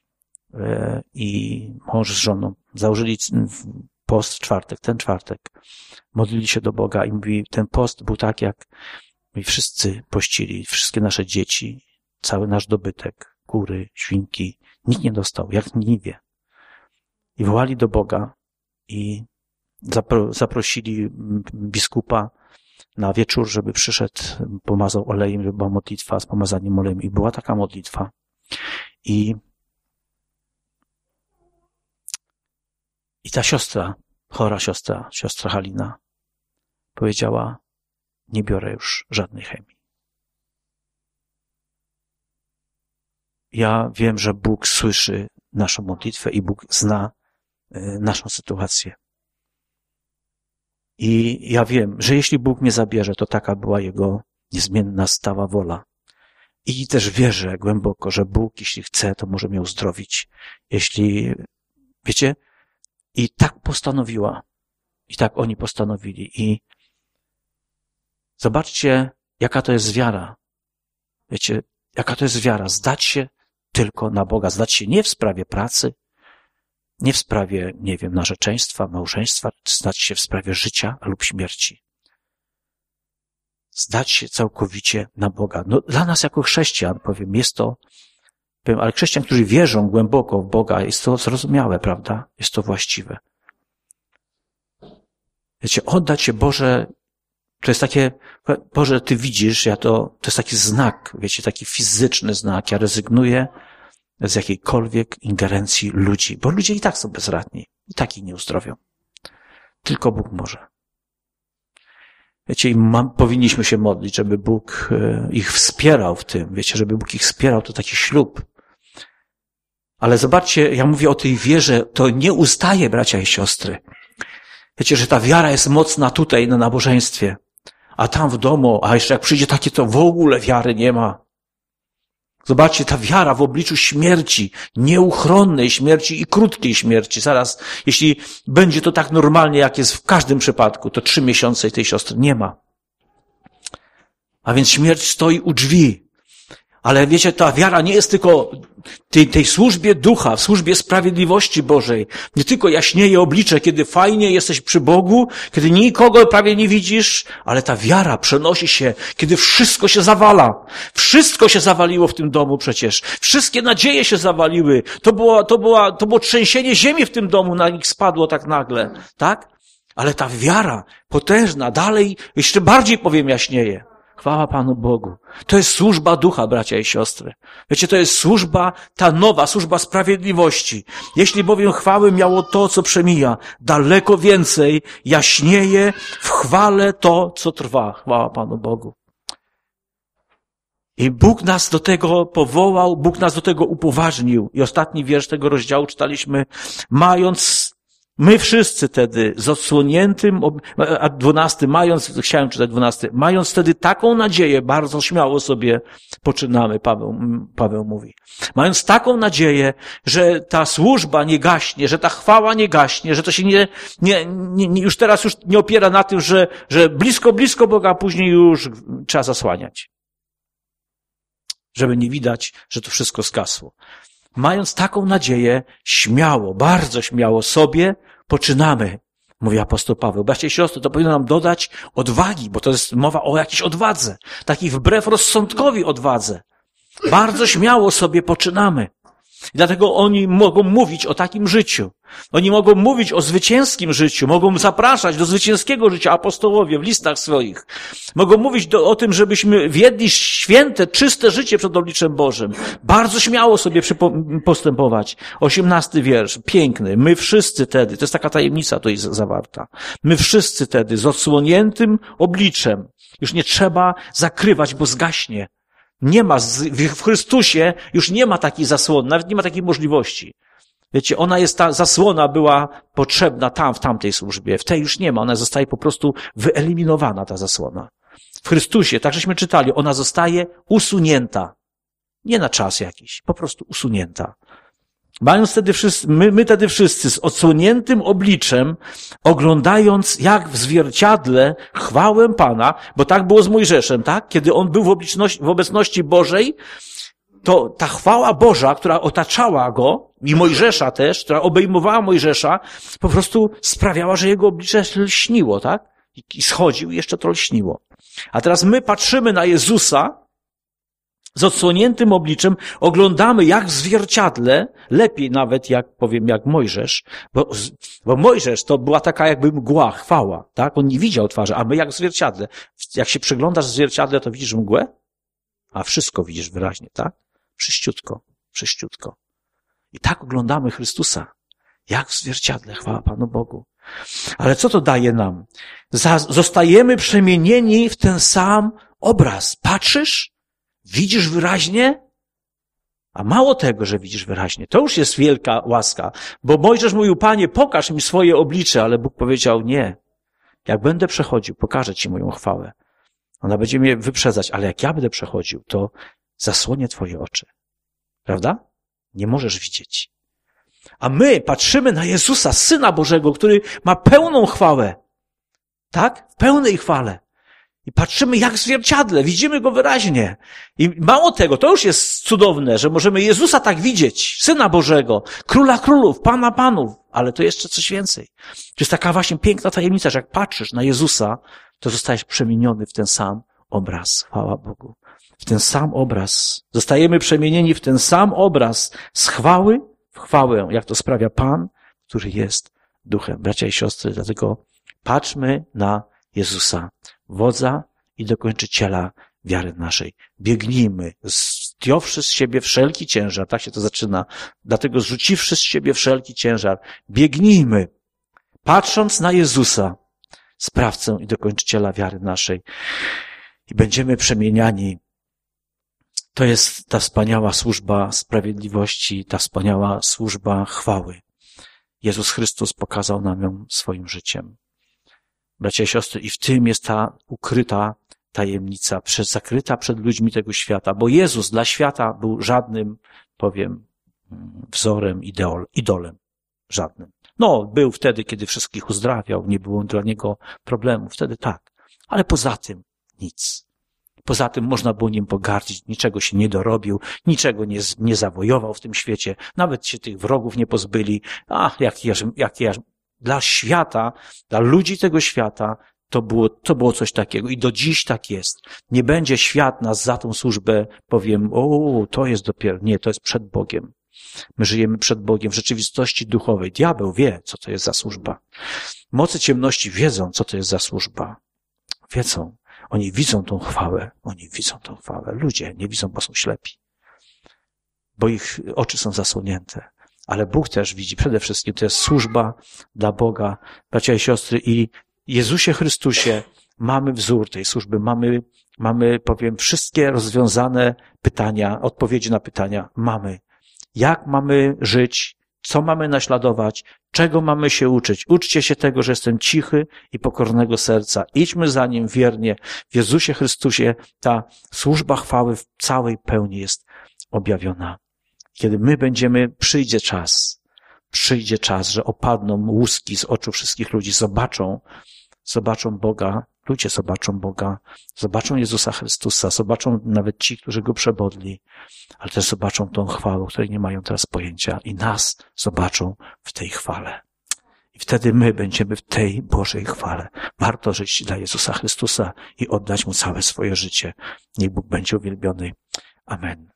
i mąż z żoną. Założyli post ten czwartek. Modlili się do Boga i mówi, ten post był tak, jak my wszyscy pościli, wszystkie nasze dzieci, cały nasz dobytek, kury, świnki. Nikt nie dostał, jak Niniwie. I wołali do Boga i zaprosili biskupa na wieczór, żeby przyszedł, pomazał olejem, żeby była modlitwa z pomazaniem olejem. I była taka modlitwa. I ta siostra, chora siostra Halina, powiedziała, nie biorę już żadnej chemii. Ja wiem, że Bóg słyszy naszą modlitwę i Bóg zna naszą sytuację. I ja wiem, że jeśli Bóg mnie zabierze, to taka była Jego niezmienna, stała wola. I też wierzę głęboko, że Bóg, jeśli chce, to może mnie uzdrowić. Jeśli, wiecie, i tak postanowiła. I tak oni postanowili. I zobaczcie, jaka to jest wiara. Wiecie, jaka to jest wiara. Zdać się tylko na Boga. Zdać się nie w sprawie pracy, nie w sprawie, nie wiem, narzeczeństwa, małżeństwa, zdać się w sprawie życia lub śmierci. Zdać się całkowicie na Boga. No, dla nas jako chrześcijan, jest to, ale chrześcijan, którzy wierzą głęboko w Boga, jest to zrozumiałe, prawda? Jest to właściwe. Wiecie, oddać się, Boże, to jest takie, Boże, Ty widzisz, to jest taki znak, wiecie, taki fizyczny znak. Ja rezygnuję z jakiejkolwiek ingerencji ludzi, bo ludzie i tak są bezradni, i tak ich nie uzdrowią. Tylko Bóg może. Wiecie, i powinniśmy się modlić, żeby Bóg ich wspierał w tym, wiecie, żeby Bóg ich wspierał, to taki ślub. Ale zobaczcie, ja mówię o tej wierze, to nie ustaje, bracia i siostry. Wiecie, że ta wiara jest mocna tutaj na nabożeństwie, a tam w domu, a jeszcze jak przyjdzie takie, to w ogóle wiary nie ma. Zobaczcie, ta wiara w obliczu śmierci, nieuchronnej śmierci i krótkiej śmierci. Zaraz, jeśli będzie to tak normalnie, jak jest w każdym przypadku, to 3 miesiące i tej siostry nie ma. A więc śmierć stoi u drzwi. Ale wiecie, ta wiara nie jest tylko tej służbie ducha, w służbie sprawiedliwości Bożej. Nie tylko jaśnieje oblicze, kiedy fajnie jesteś przy Bogu, kiedy nikogo prawie nie widzisz, ale ta wiara przenosi się, kiedy wszystko się zawala. Wszystko się zawaliło w tym domu przecież. Wszystkie nadzieje się zawaliły. To było trzęsienie ziemi w tym domu, na nich spadło tak nagle. Tak? Ale ta wiara potężna, dalej, jeszcze bardziej powiem, jaśnieje. Chwała Panu Bogu. To jest służba ducha, bracia i siostry. Wiecie, to jest służba, ta nowa służba sprawiedliwości. Jeśli bowiem chwały miało to, co przemija, daleko więcej jaśnieje w chwale to, co trwa. Chwała Panu Bogu. I Bóg nas do tego powołał, Bóg nas do tego upoważnił. I ostatni wiersz tego rozdziału czytaliśmy, my wszyscy wtedy z odsłoniętym, a 12, chciałem czytać 12, mając wtedy taką nadzieję, bardzo śmiało sobie poczynamy, Paweł mówi. Mając taką nadzieję, że ta służba nie gaśnie, że ta chwała nie gaśnie, że to się już teraz nie opiera na tym, że blisko Boga, a później już trzeba zasłaniać. Żeby nie widać, że to wszystko zgasło. mając taką nadzieję, śmiało, bardzo śmiało sobie poczynamy, mówi apostoł Paweł. Bracia i siostry, to powinno nam dodać odwagi, bo to jest mowa o jakiejś odwadze, takiej wbrew rozsądkowi odwadze. Bardzo śmiało sobie poczynamy. I dlatego oni mogą mówić o takim życiu. Oni mogą mówić o zwycięskim życiu, mogą zapraszać do zwycięskiego życia apostołowie w listach swoich. Mogą mówić o tym, żebyśmy wiedli święte, czyste życie przed obliczem Bożym. Bardzo śmiało sobie postępować. 18 wiersz, piękny. My wszyscy tedy, to jest taka tajemnica tu jest zawarta. My wszyscy tedy z odsłoniętym obliczem. Już nie trzeba zakrywać, bo zgaśnie. Nie ma, w Chrystusie już nie ma takiej zasłony, nawet nie ma takiej możliwości. Wiecie, ta zasłona była potrzebna w tamtej służbie. W tej już nie ma, ona zostaje po prostu wyeliminowana, ta zasłona. W Chrystusie, tak żeśmy czytali, ona zostaje usunięta. Nie na czas jakiś, po prostu usunięta. Mając wtedy my wtedy wszyscy z odsłoniętym obliczem, oglądając jak w zwierciadle chwałę Pana, bo tak było z Mojżeszem, tak? Kiedy on był w obecności Bożej, to ta chwała Boża, która otaczała go, i Mojżesza też, która obejmowała Mojżesza, po prostu sprawiała, że jego oblicze lśniło, tak? I schodził i jeszcze to lśniło. A teraz my patrzymy na Jezusa, z odsłoniętym obliczem, oglądamy jak w zwierciadle, lepiej nawet jak Mojżesz, bo Mojżesz to była taka jakby mgła, chwała, tak? On nie widział twarzy, a my jak w zwierciadle. Jak się przyglądasz w zwierciadle, to widzisz mgłę, a wszystko widzisz wyraźnie, tak? Wszyściutko. I tak oglądamy Chrystusa, jak w zwierciadle, chwała Panu Bogu. Ale co to daje nam? Zostajemy przemienieni w ten sam obraz. Patrzysz? Widzisz wyraźnie? A mało tego, że widzisz wyraźnie. To już jest wielka łaska. Bo Mojżesz mówił, Panie, pokaż mi swoje oblicze, ale Bóg powiedział, nie. Jak będę przechodził, pokażę Ci moją chwałę. Ona będzie mnie wyprzedzać, ale jak ja będę przechodził, to zasłonię Twoje oczy. Prawda? Nie możesz widzieć. A my patrzymy na Jezusa, Syna Bożego, który ma pełną chwałę. Tak? W pełnej chwale. I patrzymy jak w zwierciadle, widzimy Go wyraźnie. I mało tego, to już jest cudowne, że możemy Jezusa tak widzieć, Syna Bożego, Króla Królów, Pana Panów, ale to jeszcze coś więcej. To jest taka właśnie piękna tajemnica, że jak patrzysz na Jezusa, to zostajesz przemieniony w ten sam obraz. Chwała Bogu. W ten sam obraz. Zostajemy przemienieni w ten sam obraz z chwały w chwałę, jak to sprawia Pan, który jest Duchem. Bracia i siostry, dlatego patrzmy na Jezusa, wodza i dokończyciela wiary naszej. Biegnijmy, zdjąwszy z siebie wszelki ciężar, tak się to zaczyna, dlatego zrzuciwszy z siebie wszelki ciężar, biegnijmy, patrząc na Jezusa, sprawcę i dokończyciela wiary naszej. I będziemy przemieniani. To jest ta wspaniała służba sprawiedliwości, ta wspaniała służba chwały. Jezus Chrystus pokazał nam ją swoim życiem. Bracia i siostry, i w tym jest ta ukryta tajemnica, zakryta przed ludźmi tego świata, bo Jezus dla świata był żadnym, wzorem, idolem. Żadnym. No, był wtedy, kiedy wszystkich uzdrawiał, nie było dla niego problemu, wtedy tak. Ale poza tym nic. Poza tym można było nim pogardzić, niczego się nie dorobił, niczego nie zawojował w tym świecie, nawet się tych wrogów nie pozbyli. Dla świata, dla ludzi tego świata, to było coś takiego i do dziś tak jest. Nie będzie świat nas za tą służbę, to jest dopiero, nie, to jest przed Bogiem. My żyjemy przed Bogiem w rzeczywistości duchowej. Diabeł wie, co to jest za służba. Moce ciemności wiedzą, co to jest za służba. Wiedzą. Oni widzą tą chwałę. Ludzie nie widzą, bo są ślepi. Bo ich oczy są zasłonięte. Ale Bóg też widzi. Przede wszystkim to jest służba dla Boga. Bracia i siostry, i Jezusie Chrystusie mamy wzór tej służby. Mamy, wszystkie rozwiązane pytania, odpowiedzi na pytania mamy. Jak mamy żyć? Co mamy naśladować? Czego mamy się uczyć? Uczcie się tego, że jestem cichy i pokornego serca. Idźmy za Nim wiernie. W Jezusie Chrystusie ta służba chwały w całej pełni jest objawiona. Kiedy my przyjdzie czas, że opadną łuski z oczu wszystkich ludzi, zobaczą Boga ludzie zobaczą Boga, zobaczą Jezusa Chrystusa, zobaczą nawet ci, którzy Go przebodli, ale też zobaczą tą chwałę, o której nie mają teraz pojęcia i nas zobaczą w tej chwale. I wtedy my będziemy w tej Bożej chwale. Warto żyć dla Jezusa Chrystusa i oddać Mu całe swoje życie. Niech Bóg będzie uwielbiony. Amen.